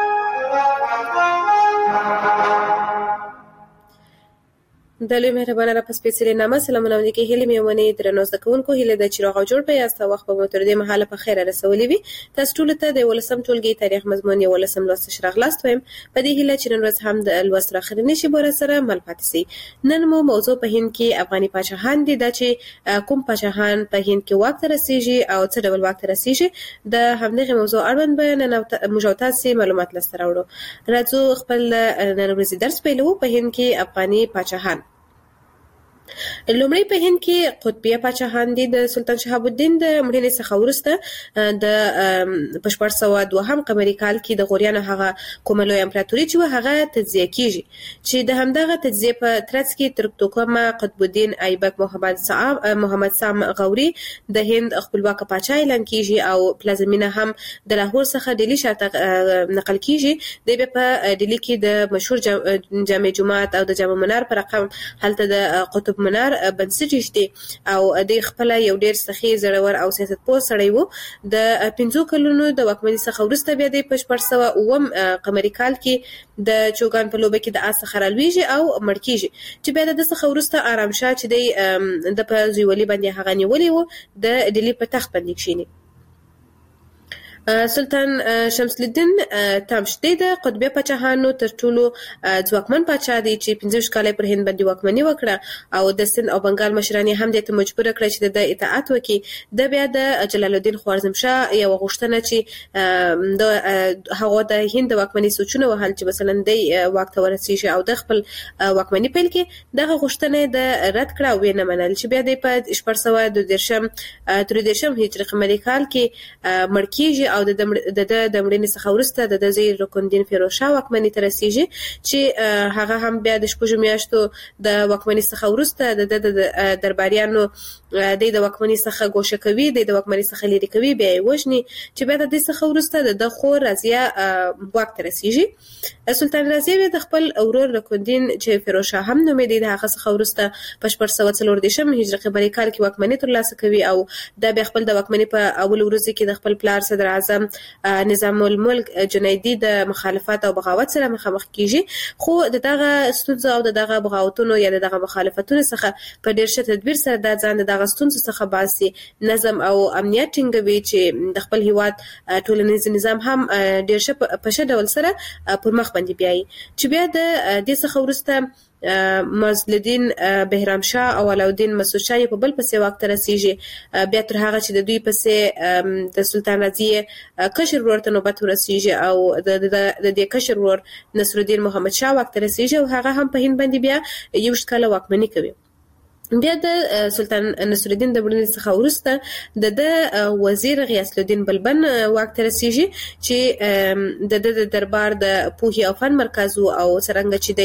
د لوی مهربانه را پس پیڅلې نامه سلامونه ونی کې هلي میونه درنو زکونکو هله د چیرغ جوړ په یاسته وخت په موتر دې محاله په خیره رسولې وي. تاسو ټول ته د ولسم ټولګي تاریخ مضمون یو ولسم لوست شرغ لاست ويم په دې هله چې نن ورځ هم د لوست راخره نشي بور سره مل پاتې سي. نن مو موضوع په هند کې افغاني پاچاهان دي د چې کوم پاچاهان په هند کې واک تر رسیږي او څه ډول واک تر رسیږي د همدغه موضوع اړوند بیان نه موجوده سي معلومات لسته راوړو. راځو خپل نن ورځ درس پیلو. په هند کې افغاني پاچاهان. لومړی په هند کې قطبیه پاچاهان دي. د سلطان شهاب الدین د مړینې څخه وروسته د پښپړ سو دوهم قمري کال کې د غوریانو هغه کومه لوی امپراتوري چې هغه تجزیه کیږي، چې د همدغه تجزیه په ترڅ کې ترکتوکما قطب الدین ایبک محمد صاحب محمد سام غوري د هند خپلواک پاچا اعلان کیږي او پلازمینه هم د لاهور څخه ډیلی شاته نقل کیږي. د په ډیلی کې د مشهور جامع جماعت او د جامع منار پر رقم هلته د قطب منار بنسټ دي او د خپل یو ډیر سخی زړور او سیاست پوه سړی وو. د پنځو کلونو د واکمنۍ څخه وروسته بیا د پښپړ سو اوم قمري کال کې د چوغان په لوبه کې د اس خرالويږي او مړ کیږي، چې بیا د څخه وروسته آرام شاه چې د په زویولي باندې هغه نیولې وو د ډیلی په تخت باندې کښینی. سلطان شمس الدین تامشتي د قطبیه پاچاهانو تر ټولو ځواکمن پاچا دی چې پنځه کال پر هند باندې واکمني وکړه او د سند او بنگال مشران هم د ته مجبور کړ چې د اطاعت وکړي. د بیا د جلال الدین خوارزمشاه یو غوښتنه چې د هغه د هند واکمني سوچونه وهل چې مثلا د واک ته ورسیږي او د خپل واکمني پیل کې دغه غوښتنه د رد کړه او نه منل، چې بیا د په شپږ سوه دوه دیرشم تر دیرشم هجري قمري کال کې مړ کیږي او د د د مړینې څخه وروسته د زیر رکندین فیروشاه واکمنۍ ته رسیږي، چې هغه هم بیا د شپږو میاشتو د واکمنۍ څخه وروسته د درباریانو د د واکمنۍ څخه ګوښه کوي، د واکمنۍ څخه لري کوي، بیا یې وژني، چې بیا د دې څخه وروسته د خور رضیه واک ته رسیږي. سلطان رضیه د خپل ورور رکندین چې فیروشاه هم نومېده د هغه څخه وروسته په شپږ سوه څلور دیرشم هجري قمري کال کې واکمنۍ ترلاسه کوي او دا بیا خپل د واکمنۍ په اول ورځ کې د خپل پلار صدر اعظم نظام الملک جنیدی د مخالفت او بغاوت سره مخامخ کیږي، خو دغه ستونزې او دغه بغاوتونو یا دغه مخالفتونو څخه په ډیر ښه تدبیر سره د ځان دغه ستونزې څخه باسي، نظم او امنیت ټینګوي، چې د خپل هیواد ټولنیز نظام هم ډیر ښه په ښه ډول سره پر مخ باندې بیایي. چې بیا د دې څخه وروسته مازلدین بهرام شاه او علاءالدین مسعود شاه په بل پسې واک ته رسیږي، بیا تر هغه چې د دوی پسې د سلطان رضیه کشر ورور ته نوبت ورسیږي او د د دې کشر ورور نصرالدین محمد شاه واک ته رسیږي او هغه هم په هند باندې بیا یو ښکاله واکمني کوي. بیا د سلطان نصرالدین د مړینې څخه وروسته د د وزیر غیاث الدین بلبن واک ته رسیږي، چې د د دربار د پوهې او فن مرکز او څرنګه چې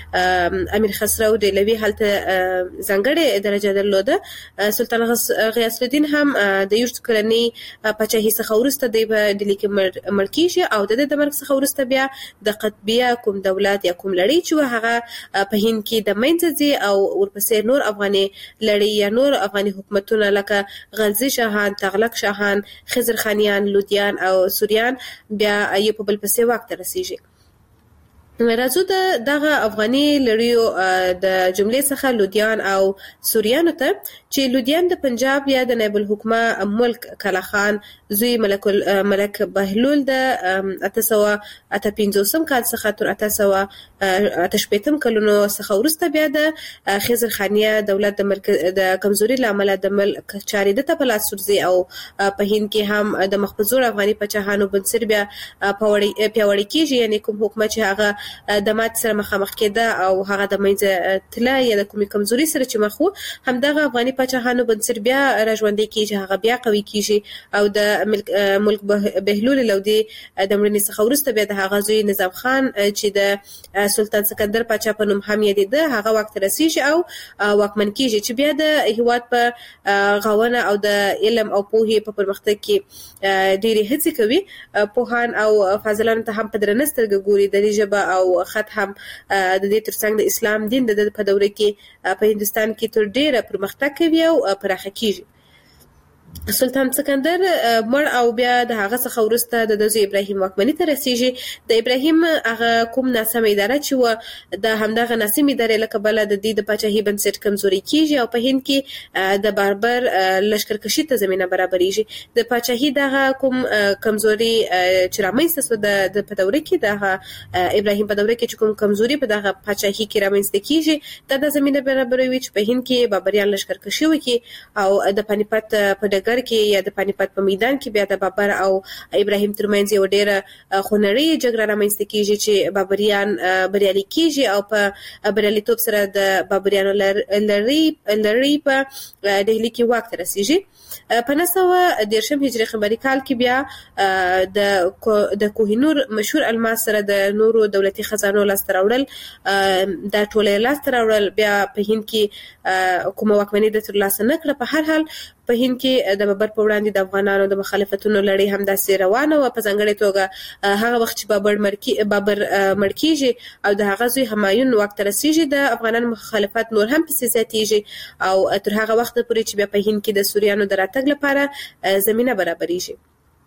د امیر خسرو دهلوي هلته ځانګړې درجه درلوده. سلطان غیاث الدین هم د یو کلنۍ پاچاهۍ څخه وروسته د ډیلي کې مړ کیږي او د د مرګ څخه وروسته بیا د قطبیه کوم دولت یا کوم لړۍ چې هغه په هند کې د منځ ځي او ورپسې نور افغاني لړۍ یا نور افغاني حکومتونه لکه غلزي شاهان، تغلق شاهان، خضر خانیان، لودیان او سوریان بیا یې په بل پسې واک ته رسیږي. راځو د دغه افغاني لړیو د جملې څخه لودیان او سوریانو ته چې لودیان د پنجاب یا د نایب الحکومه ملک کلا خان زوی ملک ملک بهلول د اته سوه اته پنځوسم کال څخه تر اته سوه اته شپېتم کلونو څخه وروسته بیا د خضر خانیه دولت د ملک د کمزوري لامل د ملک چارې د په لاس ورځي او په هند کې هم د مخبزور افغاني پاچاهانو بنسټ بیا پیاوړی کیږي، یعنی کوم حکومت چې هغه د مات سره مخامخ کېده او هغه د منځه تله یا د کومې کمزوري سره چې مخ وو، همدغه افغاني پاچاهانو بنسټ بیا راژوندی کیږي، هغه بیا قوي کیږي او د ملک بهلول لودي د مړینې څخه وروسته بیا د هغه زوی نظام خان چې د سلطان سکندر پاچا په نوم هم یادېده هغه واک ته رسیږي او واکمن کیږي چې بیا د هیواد په غوونه او د علم او پوهې په پرمختګ کې ډېرې هڅې کوي. پوهان او فاضلان ته هم په درنه سترګه ګوري، د دې ژبه او خط هم د دې ترڅنګ د اسلام دین د په دوره کې په هندستان کې تر ډېره پرمختګ کوي او پراخه کیږي. سلطان سکندر مړ او بیا د هغه څخه وروسته د دوی ابراهیم واکمنۍ ته رسیږي. د ابراهیم هغه کوم ناسم اداره چې و د همدغه ناسم ادارې له کبله د دې د پاچاهي بنسټ کمزوري کیږي او په هند کې د باربر لشکرکشي ته زمينه برابرېږي. د پاچاهي دغه کوم کمزوري چې رامنځته شو د په دوره کې د ابراهیم په دوره کې چې کوم کمزوري په دغه پاچاهي کې رامنځته کیږي دا د زمينه برابروي چې په هند کې بابریان لشکرکشي وکړي او د پانیپت په ډګر کې یا د پانیپت په میدان کې بیا د بابر او ابراهیم ترمنځ یو ډېره خونړۍ جګړه رامنځته کیږي چې بابریان بریالي کیږي او په بریالیتوب سره د بابریانو لړۍ لړۍ په دهلي کې واک ته رسیږي. په نهه سوه دېرشم هجري قمري کال کې بیا د د کوهینور مشهور الماس سره د نورو دولتي خزانو لاسته راوړل دا ټول لاسته راوړل بیا په هند کې کومه واکمنۍ د ترلاسه نه کړه. په هر حال په هند کې د بابر په وړاندې د افغانانو د مخالفتونو لړۍ هم داسې روانه وه. په ځانګړې توګه هغه وخت چې بابر بابر مړ کېږي او د هغه زوی همایون واک ته رسېږي د افغانانو مخالفت نور هم پسې زیاتېږي او تر هغه وخته پورې چې بیا په هند کې د سوریانو د راتګ لپاره زمینه برابرېږي.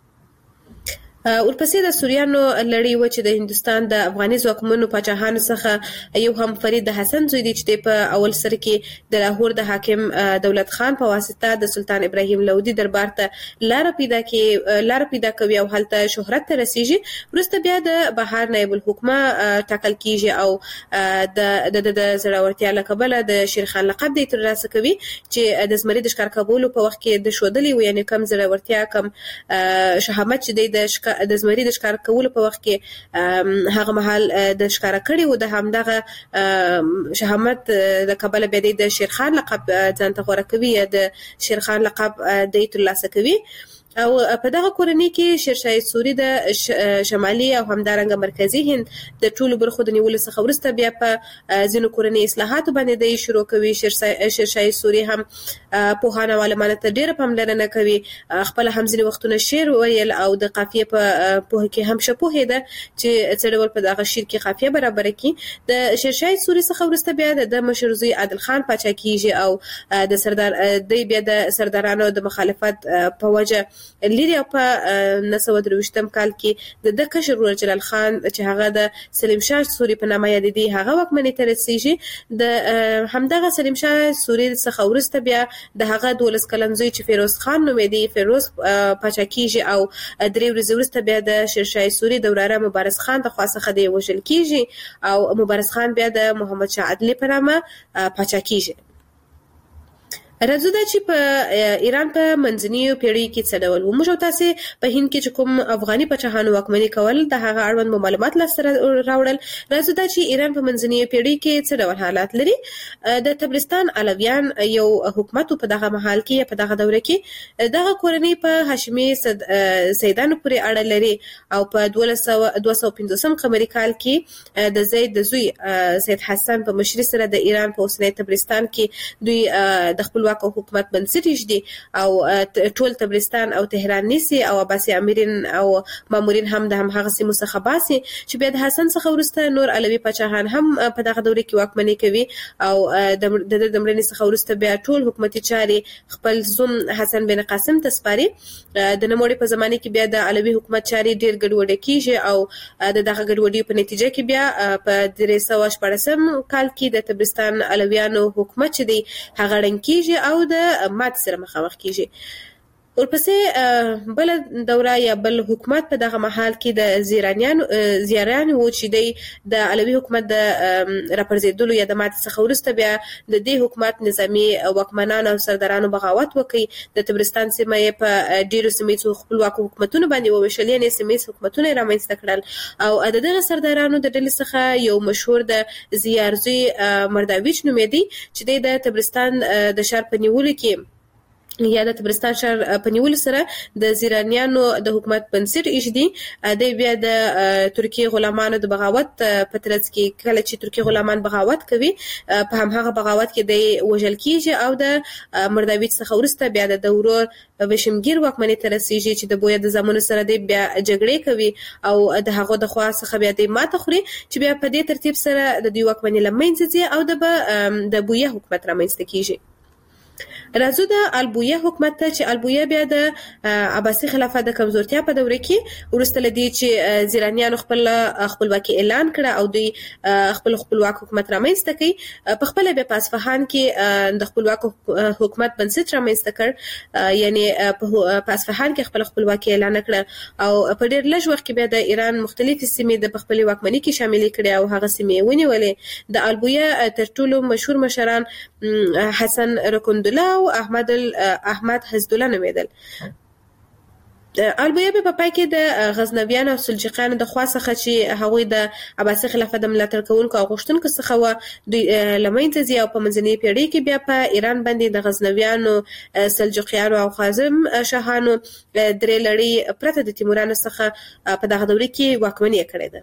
ورپسې د سوریانو لړۍ و چې د هندستان د افغاني ځواکمنو پاچاهانو څخه یو هم فرید د حسن زوی دی چې په اول سر کې د لاهور د حاکم دولت خان په واسطه د سلطان ابراهیم لودي دربار ته لار پیدا کې لار پیدا کوي او هلته شهرت ته رسیږي. وروسته بیا د بهار نایب الحکومه ټاکل کیږي او د د زړورتیا له کبله د شیرخان لقب دی ترلاسه کوي چې د زمري د ښکار کولو په وخت کې د شودلې و، یعنی کم زړورتیا کم شهامت چې د د زمري د ښکار کولو په وخت کې هغه مهال د ښکار کړي و د همدغه شهامت د کبله بیا د شیرخان لقب ځان ته غوره کوي یا د شیرخان لقب د ترلاسه کوي. او په دغه کورنۍ کې شیرشاه سوري د شمالي او همدارنګه مرکزی هند د ټولو برخو د نیولو څخه وروسته بیا په ځینو کورنۍ اصلاحاتو باندې د شروع کوي. شیرشاه سوري هم پوهانه او عالمانه ته ډېره پاملرنه کوي، خپل هم ځینې وختونه شعر ویل او د قافیې په پوهه کې هم ښه پوهېده چې څه ډول په دغه شعر کې قافیه برابره کړي. د شیرشاه سوري څخه وروسته بیا د مشر زوی عادل خان پاچا کیږي او د سردار دی بیا د سردارانو د مخالفت په وجه لري او په نهه سوه درویشتم کال کې د د کشر ورور جلال خان چې هغه د سلیم شاه سوري په نامه یادېدی هغه واکمنۍ ته رسیږي. د همدغه سلیم شاه سوري څخه وروسته بیا د هغه دولس کلن زوی چې فیروز خان نومېدی فیروز پاچا کیږي او درې ورځې وروسته بیا د شیرشاه سوري د وراره مبارز خان د خوا څخه دی وژل کیږي او مبارز خان بیا د محمد شاه عدلي په نامه پاچا کیږي. راځو دا چې په ایران په منځنیو پیړیو کې څه ډول و. موږ تاسو په هند کې چې کوم افغاني پاچاهانو واکمني کول د هغه اړوند معلومات لاسته راوړل. راځو دا چې ایران په منځنیو پیړیو کې څه ډول حالات لري. د تبرستان علویان یو حکومت په دغه محل کې په دغه دوره کې دغه کورنۍ په هاشمي سیدانو پورې اړه لري او په دوه سوه پنځوسم قمري کال کې د زید د زوی سید حسن په مشرۍ سره د ایران په اوسنۍ تبرستان کې دوی د خپل خپلواک حکومت بنسټ دي او ټول تبرستان او تهران نیسي او عباسي امرین او مامورین هم د هم هغه سیمو څخه باسي چې بیا د حسن څخه ورسته نور علوي پاچاهان هم په دغه دوره کې واکمني کوي او د د مړنې څخه ورسته بیا ټول حکومتي چاري خپل زوم حسن بن قاسم ته سپاري. د نوموړي په زمانه کې بیا د علوي حکومت چاري ډیر ګډوډ کیږي او د دغه ګډوډۍ په نتیجه کې بیا په درې سوه شپاړسم کال کې د تبرستان علویانو حکومت چې دی هغه ړنګ کیږي او د مات سره مخامخ کیږي. ورپسې بل دوره یا بل حکومت په دغه محل کې د زیرانیانو زیارانو و چې دی د علوي حکومت د راپرزیدلو یا د ماتې څخه وروسته بیا د دې حکومت نظامی واکمنان او سردارانو بغاوت وکړي. د تبرستان سیمه یې په ډیرو سیمه خپلواکو حکومتونو باندې وویشل یعنې سیمه حکومتونه رامنځته کړل او د دغه سردارانو د ډلې څخه یو مشهور د زیارزی مرداویچ نومېدی چې د تبرستان د ښار په نیولو کې یا د تبرستان ښار په نیولو سره د زیرانیانو د حکومت بنسټ ایښودي. د بیا د ترکیې غلامانو د بغاوت په ترڅ کې کله چې ترکیې غلامان بغاوت کوي په هماغه بغاوت کې د وژل کیږي او د مرداویچ څخه وروسته بیا د ورور وشمګیر واکمنۍ ته رسیږي چې د بویا د زمانو سره د بیا جګړې کوي او د هغه د خوا څخه بیا د ماته خوري چې بیا په دې ترتیب سره د دوی واکمنۍ لمنځه ځي او د د بویا حکومت رامنځته کیږي. راځو د البویه حکومت ته چې البویه بیا د عباسي خلافت د کمزورتیا په دوره کې وروسته لدی چې زیرانیانو خپل خپلواکي اعلان کړه او دوی خپل خپلواک حکومت رامنځته کړي. په خپل بیا په اصفهان کې د خپلواک حکومت بنسټ رامنځته کړ یعنی په اصفهان کې خپل خپلواکي اعلان کړه او په ډېر لږ وخت کې بیا د ایران مختلفې سیمې د خپل واکمنۍ کې شامل کړي او هغه سیمې ونیولې. د البویه تر ټولو مشهور مشران حسن رکندله او احمد احمد حزدله نومېدل. البویه په پای کې د غزنویانو او سلجوقیانو د خوا څخه چې هغوی د عباسي خلافت د ملاتړ کوونکو او غوښتونکو څخه و دوی لمنځه ځي او په منځنۍ پیړۍ کې بیا په ایران باندې د غزنویانو سلجوقیانو او خوازم شاهانو درې لړۍ پرته د تیمورانو څخه په دغه دوره کې واکمني کړې ده.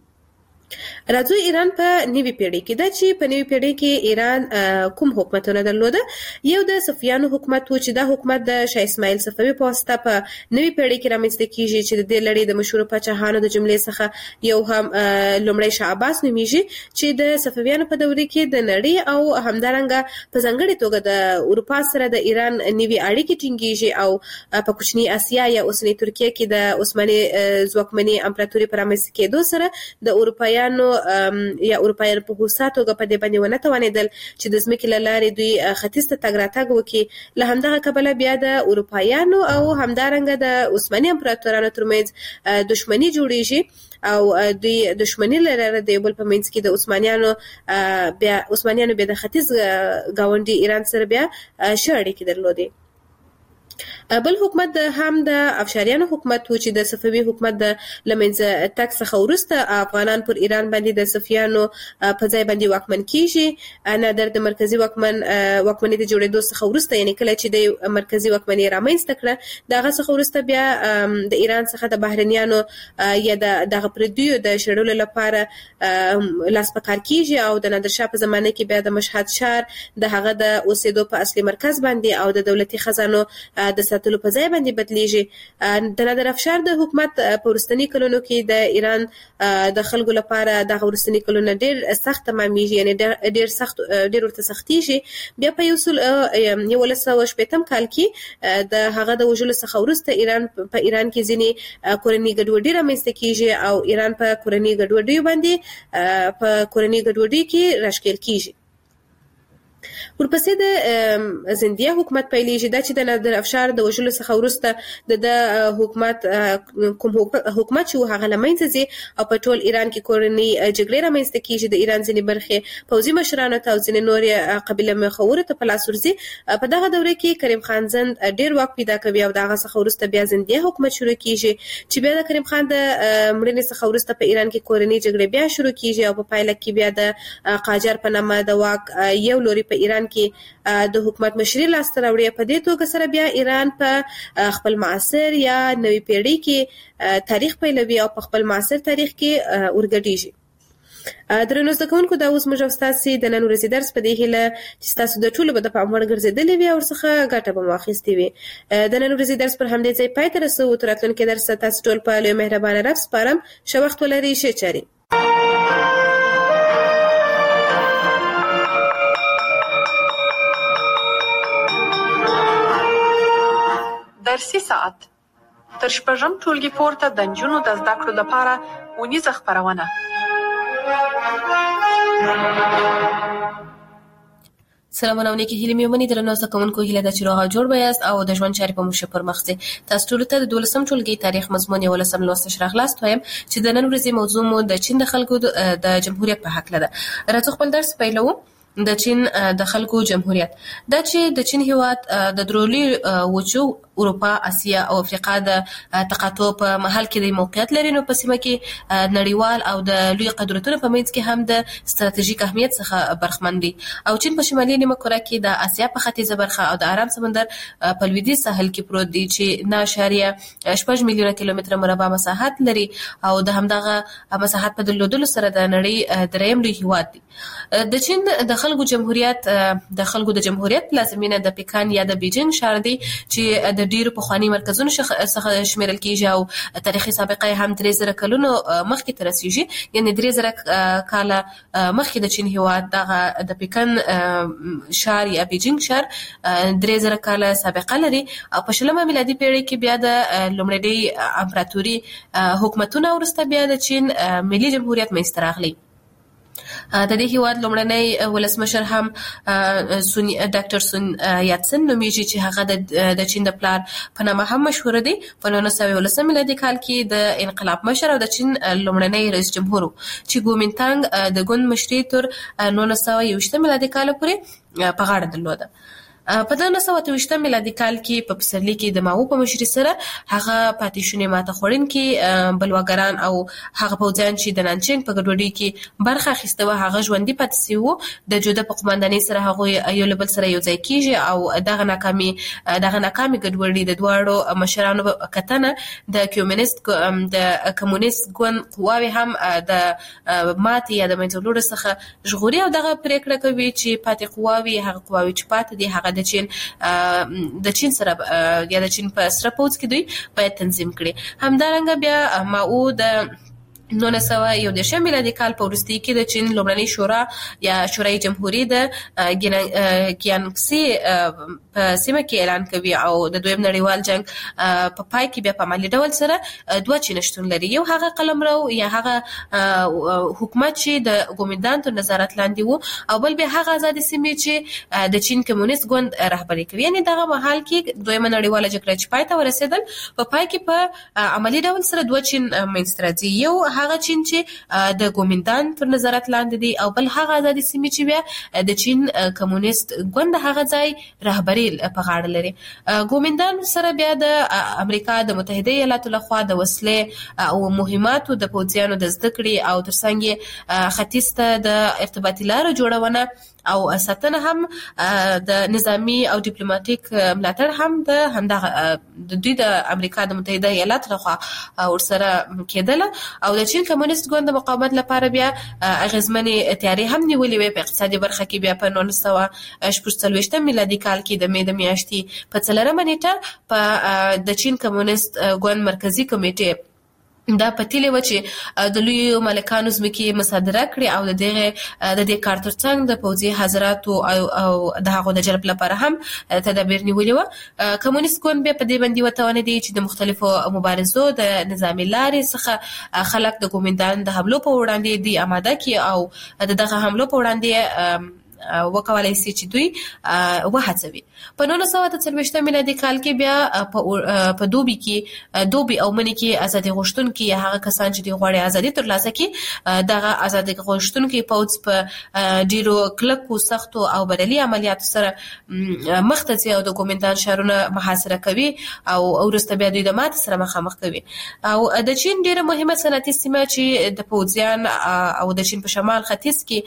راځو ایران په نوي پیړۍ کې دا چې په نوي پیړۍ کې ایران کوم حکومتونه درلوده. یو د صفویانو حکومت و چې دا حکومت د شاه اسماعیل صفوي په واسطه په نوي پیړۍ کې رامنځته کیږي چې د دې لړۍ د مشهور پاچاهانو د جملې څخه یو هم لومړی شاه عباس نومیږي چې د صفویانو په دوره کې د نړۍ او همدارنګه په ځانګړې توګه د اروپا سره د ایران نوي اړیکې ټینګیږي او په کوچنی اسیا یا اوسنۍ ترکیه کې د عثماني ځواکمنۍ امپراتوري په رامنځته کېدو سره د اروپایانو یا اروپایانو په هوسا توګه په دې باندې ونه توانېدل چې د ځمکې له لارې دوی ختیځ ته تګ راتګ وکړي. له همدغه کبله بیا د اروپایانو او همدارنګه د عثماني امپراتورانو ترمنځ دښمني جوړیږي او دوی دښمني لري د یو بل په منځ کې د عثمانیانو بیا عثمانیانو بیا د ختیځ ګاونډي ایران سره بیا ښه اړیکې درلودې. بل حکومت هم د افشاریانو حکومت و چې د صفوي حکومت د لمنځه تګ څخه وروسته افغانان پر ایران باندې د صفویانو په ځای باندې واکمن کیږي. نادر د مرکزی واکمن واکمنۍ د جوړېدو څخه وروسته یعنی کله چې د مرکزی واکمنۍ رامنځته کړه دغه څخه وروسته بیا د ایران څخه د بهرنیانو یا د دغه پردیو د شړلو لپاره لاس پکار کیږي او د نادر شاه په زمانه کې بیا د مشهد ښار د هغه د اوسېدو په اصلي مرکز باندې او د دولتي خزانو د ساتلو په ځای باندې بدلیږي. د نادر افشار د حکومت په وروستني کلونو کې د ایران د خلکو لپاره د وروستني کلونو ډېر سخت تمامېږي یعنی ډېر سخت ډېر ورته سختېږي. بیا په یو سل یولس سوه شپېتم کال کې د هغه د وژلو څخه وروسته ایران په ایران کې ځینې کورنۍ ګډوډي رامنځته کیږي او ایران په کورنۍ ګډوډۍ باندې په کورنۍ ګډوډۍ کې راښکېل کیږي. ورپسې د زندیه حکومت پیلېږي دا چې د نادر افشار د وژلو څخه وروسته د د حکومت کوم حکومت چې هغه له منځه ځي او په ټول ایران کې کورنۍ جګړې رامنځته کیږي. د ایران ځینې برخې پوځي مشرانو ته او ځینې نورې قبیله مخورو ته په لاس ورځي. په دغه دوره کې کریم خان زند ډېر واک پیدا کوي او دغه څخه وروسته بیا زندیه حکومت شروع کیږي چې بیا د کریم خان د مړینې څخه وروسته په ایران کې کورنۍ جګړې بیا شروع کیږي او په پایله کې بیا د قاجار په نامه د واک یو لوري په ایران کې د حکومت مشري لاسته راوړي. په دې توګه سره بیا ایران په خپل معاصر یا نوي پیړۍ کې تاریخ پیلوي او په خپل معاصر تاریخ کې ورګډیږي. درنو زده کوونکو دا اوس موږ او ستاسې د نن ورځې درس په دې هیله چې ستاسو د ټولو به د پام وړ ګرځېدلې وي او ورڅخه ګټه به مو اخیستې وي. د نن ورځې درس پر همدې ځای پای ته رسوو. تر راتلونکي درسه تاسو ټول په لوی مهربانه رب سپارم. ښه وخت ولرئ. ښې چارې. درسي ساعت تر شپږم ټولګي پورته د نجونو د زده کړو لپاره اونیزه خپرونه. سلامونه او نیکې هیلې مې ومني. درنو زده کوونکو، هیله ده چې روغ او جوړ به یاست او د ژوند چارې به مو ښه پر مخ ځي. تاسو ټولو ته د دولسم ټولګي تاریخ مضمون یولسم لوست راغلاست وایم چې د نن ورځې موضوع مو د چین د خلکو د جمهوریت په هکله ده. راځو خپل درس پیلوو. د چین د خلکو جمهوریت دا چې د چین هیواد د درولي وچو اروپا، اسیا او افریقا د تقاطع په محل کې د موقعیت لري، نو په سیمه کې نړیوال او د لوی قدرتونو په منځ کې هم د ستراتیژیک اهمیت څخه برخمن دي. او چین په شمالي نیمه کره کې د اسیا په ختیځه برخه او د آرام سمندر په لویدیځ ساحل کې پروت دی چې نه اشاریه شپږ میلیونه کیلومتره مربع مساحت لري او د همدغه مساحت په درلودلو سره د نړۍ دریم لوی هیواد دی. د چین د خلکو جمهوریت د خلکو د جمهوریت پلازمینه د پیکان یا د بیجینګ ښار دی چې د ډیرو پخواني مرکزونو څخه شمیرل کیږي او تاریخي سابقه هم درې زره کلونو مخکې ته رسیږي. یعنې درې زره کاله مخکې د چین هیواد دغه د پیکان ښار یا بیجینګ ښار درې زره کاله سابقه لري او په شلمه میلادي پیړۍ کې بیا د لومړنۍ امپراتوري حکومتونه وروسته بیا د چین ملي جمهوریت منځته راغلی. د دې هیواد لومړنی ولسمشر هم سون ډاکټر سون یاتسن نومیږي چې هغه د چین د پلار په نامه هم مشهور دی. په نولس سوه یولسم میلادي کال کې د انقلاب مشر او د چین لومړنی رئیس جمهور چې ګومینتانګ د ګوند مشري تر نولس سوه یوویشتم میلادي کال پورې په غاړه درلوده. په نولس سوه اته ویشتم میلادي کال کې په پسرلي کې د ماو په مشرۍ سره هغه پاتې شونې ماته خوړونکي بلواګران او هغه پوځیان چې د نانچین په ګډوډۍ کې برخه اخیسته وه هغه ژوندي پاتې سوي وو. د جوده په قوماندانۍ سره هغوی یو له بل سره یو ځای کېږي او دغه ناکامي دغه ناکامې ګډوډۍ د دواړو مشرانو کتنه د کمونیست د کمونیست ګوند قواوې هم د ماتې یا د منځه وړلو څخه ژغوري او دغه پرېکړه کوي چې پاتې قواوې هغه قواوې چې پاتې دي هغه د چین د چین سره یا د چین په سره پوځ کې دوی باید تنظیم کړي. همدارنګه بیا ماو د نولس سوه یو دېرشم میلادي کال په وروستي کې د چین لومړنۍ شورا یا شورای جمهوري د ګیانګسي په سیمه کې اعلان کوي او د دویم نړیوال جنگ په پای کې بیا په عملي ډول سره دوه چین شتون لري. یو هغه قلمرو یا هغه حکومت چې د ګومینتان تر نظارت لاندې وو او بل بیا هغه آزادې سیمې چې د چین کمونیست ګوند رهبري کوي. یعنې دغه مهال کې دویمه نړیواله جګړه چې پای ته ورسېدل په پای کې په عملي ډول سره دوه چین منځته راځي. یو هغه چین چې د ګومینتان تر نظارت لاندې دی او بل هغه آزادې سیمې چې بیا د چین کمونیست ګوند هغه ځای رهبري په غاړه لري. ګومینتان سره بیا د امریکا د متحده ایالاتو لخوا د وسلې او مهماتو د پوځیانو د زده کړې او ترڅنګ ختیځ ته د ارتباطي لارو جوړونه او ساتنه هم د نظامی او ډیپلوماټیک ملاتړ هم د همدغه د دوی د امریکا د متحده ایالاتو لخوا ورسره کېدله او د چین کمونیست ګوند د مقاومت لپاره بیا اغیزمنې تیاری هم نیولې وې. په اقتصادي برخه کې بیا په نولس سوه شپږ څلوېښتم میلادي کال کې د مې د میاشتې په څلورمه نیټه په د چین کمونیست ګوند مرکزی کمیټې دا پتیلې و چې د لوی مالکانو ځمکې مصادره کړي او د دغه د دې کار ترڅنګ د پوځي حضراتو او د هغو د جلب لپاره هم تدابیر نیولې وه. کمونیست ګوند بیا په دې باندې وتوانېدی چې د مختلفو مبارزو د نظامي لارې څخه خلک د ګومینتان د حملو په وړاندې دی آماده کړي او د دغه حملو په وړاندې وکولای شي چې دوی وهڅوي. په نولس سوه اته څلوېښتم میلادي کال کې بیا په دوبي کې دوبي او مني کې ازادي غوښتونکي یا هغه کسان چې د غوړې ازادي ترلاسه کړي دغه ازادي غوښتونکي پوځ په ډیرو کلکو سختو او بریالي عملیاتو سره مخ ته ځي او د ګومینتان ښارونه محاصره کوي او وروسته بیا دوی د ماتې سره مخامخ کوي. او د چین ډیره مهمه صنعتي سیمه چې د پوځیان او د چین په شمال ختیځ کې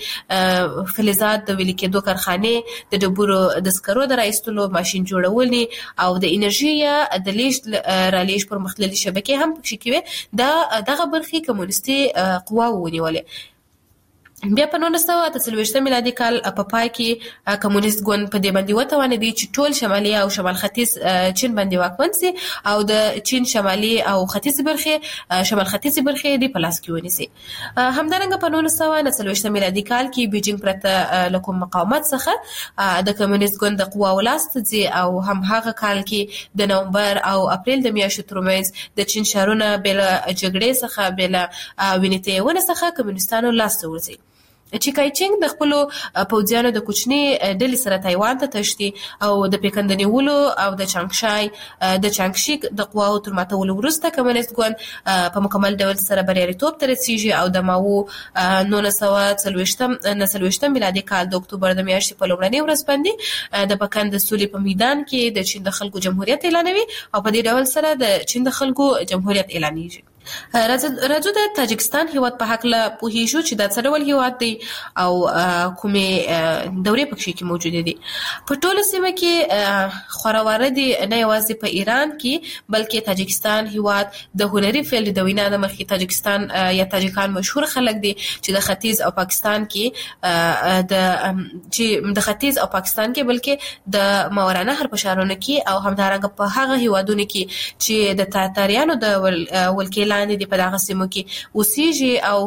فلزات د ویلي کېدو کارخانې د ډبرو د سکرو د رایستلو ماشین جوړولې او د انرژي یا د لیږد رالیږد پرمختللې شبکې هم پکې کې وې. دا دغه برخې کمونیستي قواو ونیولې. بیا په نولس سوه اته څلوېښتم میلادي کال په پای کې کمونیست ګوند په دې باندې وتوانېدی چې ټول شمالي او شمال ختیځ چین باندې واکمن سي او د چین شمالي او ختیځ برخې شمال ختیځ برخې د په لاس کې ونیسي. همدارنګه په نولس سوه نهه څلوېښتم میلادي کال کې بیجینګ پرته له کوم مقاومت څخه د کمونیست ګوند د قواو لاس ته ځي او هم هغه کال کې د نومبر او اپریل د میاشتو ترمنځ د چین ښارونه بې له جګړې څخه بې له وینې تویونې څخه کمونیستانو لاس ته ورځي. چیکای چینګ د خپلو پوځیانو د کوچني ډلې سره تایوان ته تښتي او د پیکند نیولو او د چانګشای د چانګشي د قواو تر ماتولو وروسته کمونیست ګوند په مکمل ډول سره بریالیتوب ته رسیږي او د ماوو نولس سوه څلوېښتم نهه څلوېښتم میلادي کال د اکتوبر د میاشتې په لومړنۍ ورځ باندې د پکن د سولې په میدان کې د چین د خلکو جمهوریت اعلانوي او په دې ډول سره د چین د خلکو جمهوریت اعلانېږي. راځو د تاجکستان هیواد په حق له پوهیږو چې دا څه ډول هیواد دی او کومې دورې پکې کې موجودې دي. په ټوله سیمه کې خوراواره دي نه یوازې په ایران کې بلکې تاجکستان هیواد د هنري فیلډ د وینا د مخې تاجکستان یا تاجکان مشهور خلک دي چې د ختیځ او پاکستان کې د چې د ختیځ او پاکستان کې بلکې د ماورانهر په ښارونو کې او همدارنګه په هغه هیوادونو کې چې د تاتاریانو د ولکې لاندې دی په دغه سیمو کې اوسېږي او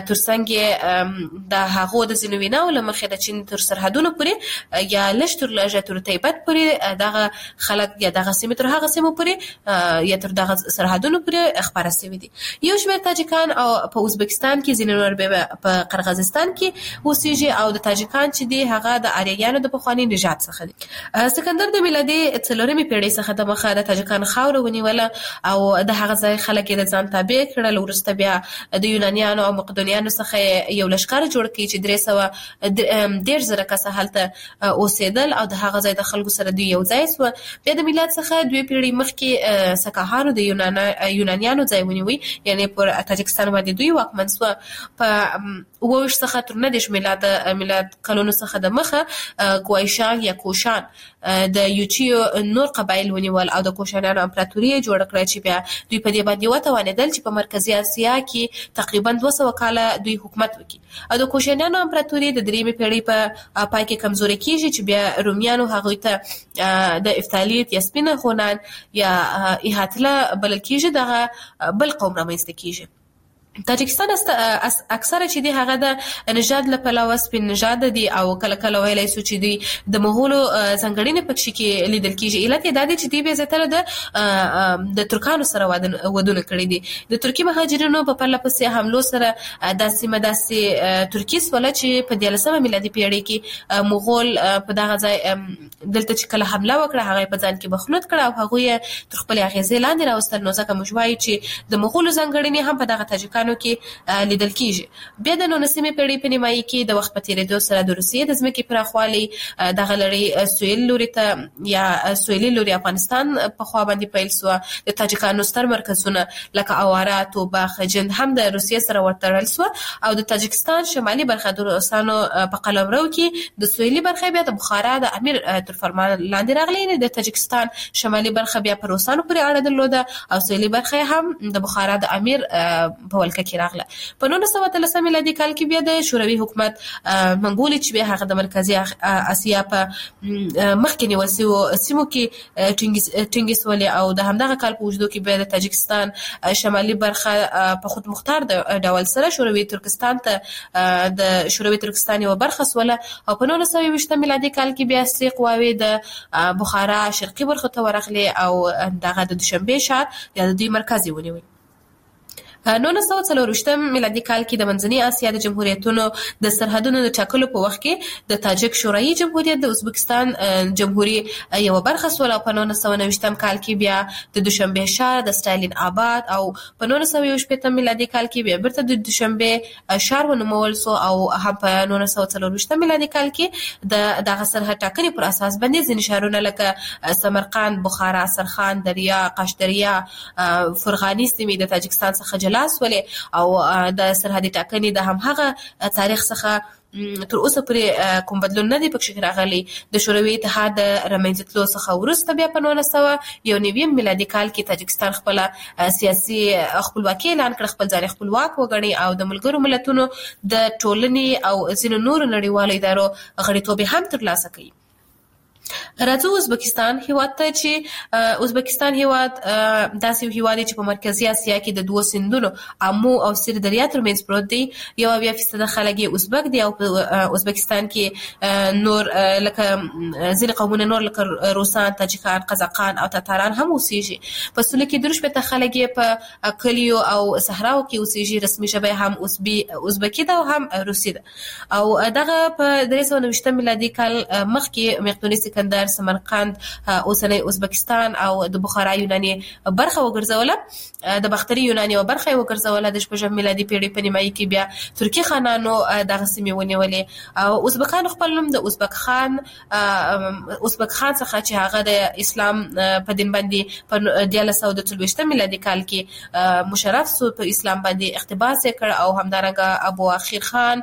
ترڅنګ د هغو د ځینو ویناو له مخې د چین تر سرحدونو پورې یا لږ تر لږه تر تیبت پورې دغه خلک یا دغه سیمې تر هغه سیمو پورې یا تر دغه سرحدونو پورې خپاره شوي دي. یو شمېر تاجکان او په ازبکستان کې ځینې نور بیا په قرغیزستان کې اوسېږي او د تاجکان چې دي هغه د آریایانو د پخواني نژاد څخه دي. سکندر د میلادي څلورمې پیړۍ څخه د مخه د تاجکان خاوره ونیوله او د هغه ځای خلک یې د ځان تابع کړل. وروسته بیا د یونانیانو او مقدونیانو څخه یو لښکر جوړ کړي چې درې سوه دېرش زره کسه هلته اوسېدل او د هغه ځای د خلکو سره دوی یو ځای سوه. بیا د میلاد څخه دوې پیړۍ مخکې سکاهانو د یونانیانو ځای ونیوی یعنې پر تاجکستان باندې دوی واکمن سوه. په اووه ویشت څخه تر نهه دېرش میلاد میلاد کلونو څخه د مخه کوایشان یا کوشان د یوچیو نور قبایل ونیول او د کوشانیانو امپراتوري جوړ کړه چې بیا دوی په دې باندې وتوانېدل چې په مرکزي اسیا کې تقریبا دوه سوه کاله دوی حکومت وکړي او د کوشانیانو امپراتوري د دریمې پیړۍ په پای کې کمزوري کیږي چې بیا رومیانو هغوی ته د افتالیت یا سپینه خونان یا احاتله بلل کیږي دغه بل قوم رامنځته کیږي. تاجکستان اکثره چې دی هغه د نژاد له پلوه سپین نژاد دي او کله کله ویلی سو چې دوی د مغولو ځانګړنې پکې کې لیدل کیږي. علت یې دا دی چې دوی بیا زیاتره د د ترکانو سره ودونه کړي دي. د ترکي مهاجرینو په پرله پسې حملو سره دا سیمه داسې ترکي سوله چې په دیارلسمه میلادي پیړۍ کې مغول په دغه ځای دلته چې کله حمله وکړه هغه په ځان کې مخلوط کړه او هغوی تر خپلې اغېزې لاندې راوستل. نو ځکه موږ وایو چې د مغولو ځانګړنې هم په دغه تاجکانو کې لیدل کیږي. بیا د نولسمې پیړۍ په نیمایي کې د وخت په تېرېدو سره د روسیې د ځمکې پراخوالی دغه لړۍ سویل لوري ته یا سویلي لوري افغانستان په خوا باندې پیل سوه. د تاجکانو ستر مرکزونه لکه اواره، توبه، خجند هم د روسیې سره ورتړل سوه او د تاجکستان شمالي برخه د روسانو په قلمرو کې د سویلي برخه بیا د بخارا د امیر تر فرمان لاندې راغلي. د تاجکستان شمالي برخه بیا په روسانو پورې اړه درلوده او سویلي برخه هم د بخارا د امیر په ولکه کې راغله. په نولس سوه اتلسم میلادي کال کې بیا د شوروي حکومت منګولي چې بیا هغه د مرکزي اسیا په مخکې نیول شویو سیمو کې ټینګې سولې او د همدغه کال په اوږدو کې بیا د تاجکستان شمالي برخه په خود مختار ډول سره شوروي ترکستان ته د شوروي ترکستان یوه برخه سوله او په نولس سوه یوویشتم میلادي کال کې بیا اصلي قواوې د بخارا شرقي برخو ته ورغلې او دغه د دوشنبې ښار یا د دوی مرکز یې ونیوی. نولس سوه څلرویشتم میلادي کال کې د منځنۍ اسیا د جمهوریتونو د سرحدونو د ټاکلو په وخت کې د تاجک شوروي جمهوریت د ازبکستان جمهوریت یوه برخه سوله او په نولس سوه نویشتم کال کې بیا د دوشنبې ښار د ستالین آباد او په نولس سوه یو شپېتم میلادي کال کې بیا بیرته د دوشنبې ښار ونومول سو او هم په نولس سوه څلرویشتم میلادي کال کې د دغه سرحد ټاکنې پر اساس باندې ځینې ښارونه لکه سمرقند، بخارا، سرخان، دریا، قشدریا، فرغاني سیمې د تاجکستان څخه جلا سولې او د سرحدي ټاکنې د همهغه تاریخ څخه تر اوسه پورې کوم بدلون نه دی پکې راغلی. د شوروي اتحاد رامنځته تلو څخه وروسته بیا په نولس سوه یو نوي میلادي کال کې تاجکستان خپل سیاسي خپلواکي اعلان کړ، خپل ځان خپلواک وګڼي او د ملګرو ملتونو د ټولنې او ځینو نورو نړیوالو ادارو غړیتوب هم ترلاسه کړي. راځو ازبکستان هیواد ته چې ازبکستان هیواد داسې هیواد چې په مرکزی اسیا کې د دوه سیندونو امو او سیر دریا ترمنځ پروت دی. یو اویا فیصد خلک یې ازبک دي او په ازبکستان کې نور لکه ځینې قومونه نور لکه روسان، تاجکان، قزاقان او تاتاران هم اوسېږي. په سوله کې دروش په خلک یې په کلیو او صحراو کې اوسېږي. رسمي ژبه هم ازبي ازبکی ده او هم روسي ده. او دغه په درې سوه نوي میلادي کال مخکې مقدوني سکندر سمرقند اوسنۍ ازبکستان او د بخارا یوناني برخه وګرځوله، د بختري یوناني او برخه وګرځوله. د شپږم میلادي پیړۍ په نیمایي کې بیا ترکی خانانو دغه سیمې ونیولې او ازبکانو خپل نوم د ازبک خان ازبک خان څخه چې هغه د اسلام په دین باندې په دیارلس سوه څلوېښتم میلادي کال کې مشرف سو په اسلام باندې اقتباس کړ او همدارنګه ابو اخیر خان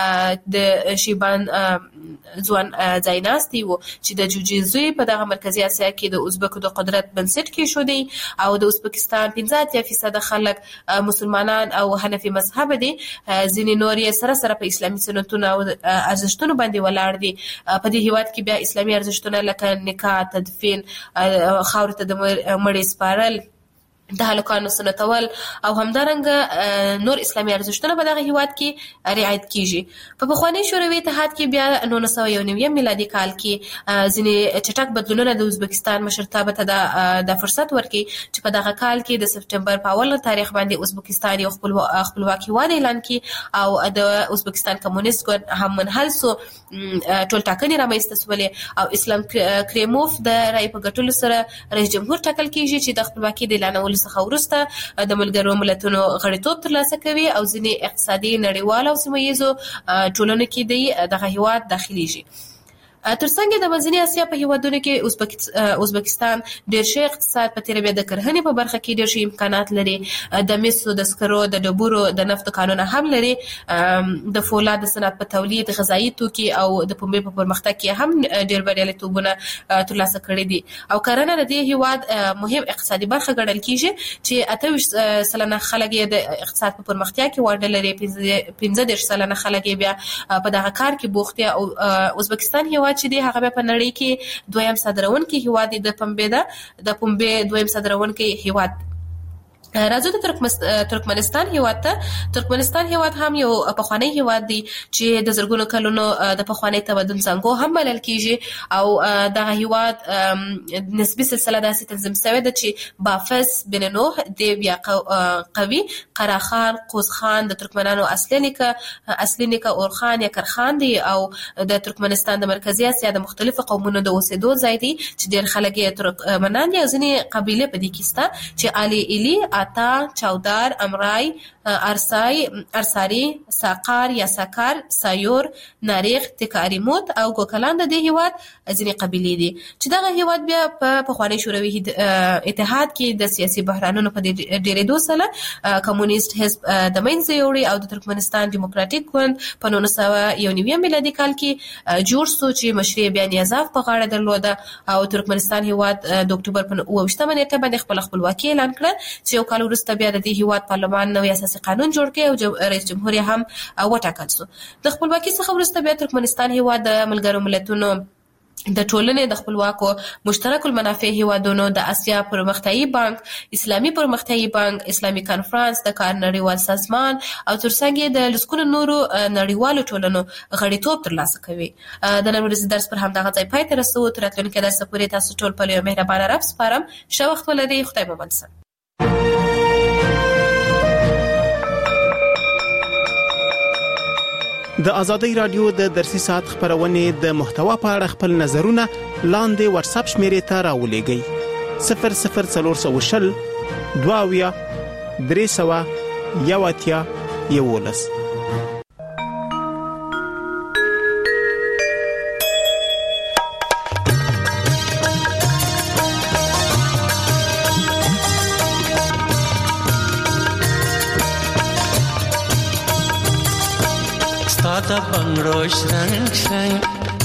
د شیبان ځوان ځایناستی و چې د جوجیزوی په دغه مرکزی اسیا کې د ازبکو د قدرت بنسټ کې شو دی. او د ازبکستان پنځه اتیا فیصد خلک مسلمانان او حنفي مذهب دي، ځینې نور یې سره سره په اسلامي سنتونو او ارزښتونو باندې ولاړ دي. په دې هیواد کې بیا اسلامي ارزښتونه لکه نکاح، تدفین، خاورې ته د مړي سپارل، د هلکانو سنتول او همدارنګه نور اسلامي ارزښتونه په دغه هیواد کې رعایت کیږي. په پخواني شوروي اتحاد کې بیا نولس سوه یو نوي میلادي کال کې ځینې چټک بدلونونه د ازبکستان مشرتابه ته د فرصت ورکړي چې په دغه کال کې د سپټمبر په اول تاریخ باندې ازبکستان یو خپلواک هیواد اعلان کړي او د ازبکستان کمونیست ګوند هم منحل سو. ټول ټاکنې رامنځته شولې او اسلام کریموف د رای په ګټلو سره رئیس جمهور ټاکل کیږي چې د خپلواکۍ د اعلانولو څخه وروسته د ملګرو ملتونو غړیتوب ترلاسه کوي او ځینې اقتصادي نړیوال او سیمه ییزو ټولنو کې د دغه هیواد داخليږي. ترڅنګ د منځنۍ اسیا په هیوادونو کې ازبکستان ډېر شي اقتصاد په تیر بیا د کرهنې په برخه کې ډېر شي امکانات لري. د مسو، د سکرو، د ډبرو، د نفتو کانونه هم لري. د فولاد د صنعت په تولید، غذایی توکي او د پنبې په پرمختګ کې هم ډېر بریالیتوبونه ترلاسه کړي دي. او کرهنه د دې هیواد مهم اقتصادي برخه ګڼل کیږي چې اته ویشت سلنه خلک یې د اقتصاد په پرمختیا کې ونډه لري. پنځه دېرش سلنه خلک یې بیا په دغه کار کې بوخت دي. او ازبکستان هیواد چې دی هغه په نړۍ کې دویم صادرونکي هیواد دی. د پنبې ده د پنبې دویم صادرونکي هیواد. راځو د ترکمنستان هیواد ته. ترکمنستان هیواد هم یو پخوانی هیواد دی چې د زرګونو کلونو د پخوانی تمدن څنګه هم بلل کیږي او دغه هیواد نسبی سلسله داسې تنظیم شوی ده چې بافس، بننوح، دی بیا قوي، قراخان، قوزخان د ترکمنانو اصلي نیکه اصلي نیکه اورخان یا کرخان دی او د ترکمنستان د مرکزی اسیا د مختلفو قومونو د اوسېدو ځای دی چې ډېر خلک یې ترکمنان دي. ځینې قبیله په دې کې شته چې علي ایلی، آتا، چودار، امرای، ارسای، ارساری، ساقار یا ساکار، سایور، ناریخ، تکاریموت او ګوکلان د دې هیواد ځینې قبیلې دي چې دغه هیواد بیا په پخواني شوروي اتحاد کې د سیاسي بحرانونو په ډېرېدو سره کمونیست حزب د منځه یوړی او د ترکمنستان دیموکراتیک ګوند په نولس سوه یو نوي میلادي کال کې جوړ شو چې مشري بیا نیازاف په غاړه درلوده او ترکمنستان هیواد د اکتوبر په اوه ویشتمه نیټه باندې خپل خپلواکي اعلان کړه چې یو کال وروسته بیا د دې هیواد پارلمان نوی اساسي قانون جوړ کړ او رئیس جمهور یې هم وټاکل شو. د خپلواکۍ څخه وروسته بیا ترکمنستان هیواد د ملګرو ملتونو د ټولنې د خپلواکو مشترک المنافع هیوادونو د اسیا پرمختیایي بانک، اسلامي پرمختیایي بانک، اسلامي کانفرنس، د کار نړیوال سازمان او ترڅنګ د لسکونو نورو نړیوالو ټولنو غړیتوب ترلاسه کوي. د نن ورځې درس پر همدغه ځای پای ته رسوو. تر راتلونکي درس پورې تاسو ټول په یو مهربانه رب سپارم. ښه وخت ولرئ. خدای مو مل شه. د ازادۍ رادیو د درسي ساعت خبرونه د محتوا په اړه خپل نظرونه لاندې واتس اپ شمیرې ته راولېږئ. صفر صفر څلور شل دواویا درې سوه یو اتیا یولس. ساده بنگړو شرنګ شرنګ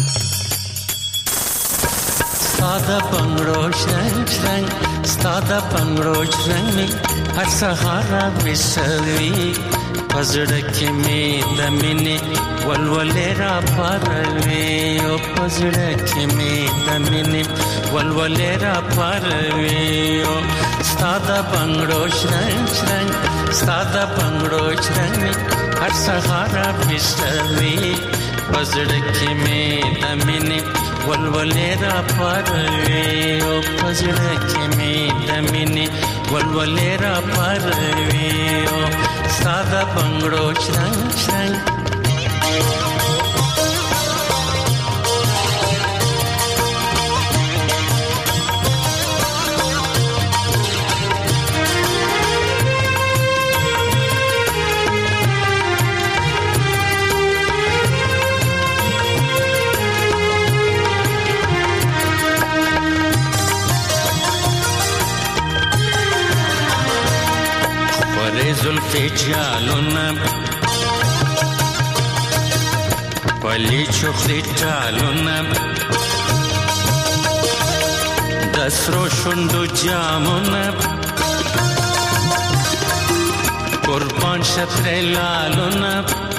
ساده بنگړو شرنګ شرنګ ساده بنگړو شرنګ هر سهار وسوي پزړه کې مې د مینې ولولې را پروي او پزړه کې مې د مینې ولولې را پروي او ساده بنگړو شرنګ شرنګ ساده بنگړو شرنګ هر سهار وسوي پزړه کې مې د مینې ولولې را پروي او پزړه کې مې د مینې ولولې را پروي او ساده بنگړو شرنګ شرنګ زلفی جالونه پلی چخلی ټالونه د سرو شونډو جامونه قربان شتر لالونه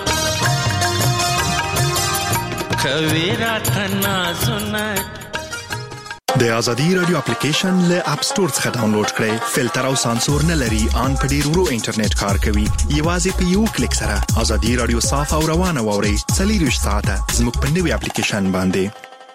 کوي راته نازونه د ازادي رادیو اپلیکیشن له اپ سٹور څخه ډاونلوډ کړئ. فلټر او سانسور نه لري، ان په ډیر ورو انټرنیټ کار کوي. یوازې په یو کلیک سره ازادي رادیو صاف او روانه واورئ. څلور ساعته زموږ په نوې اپلیکیشن باندې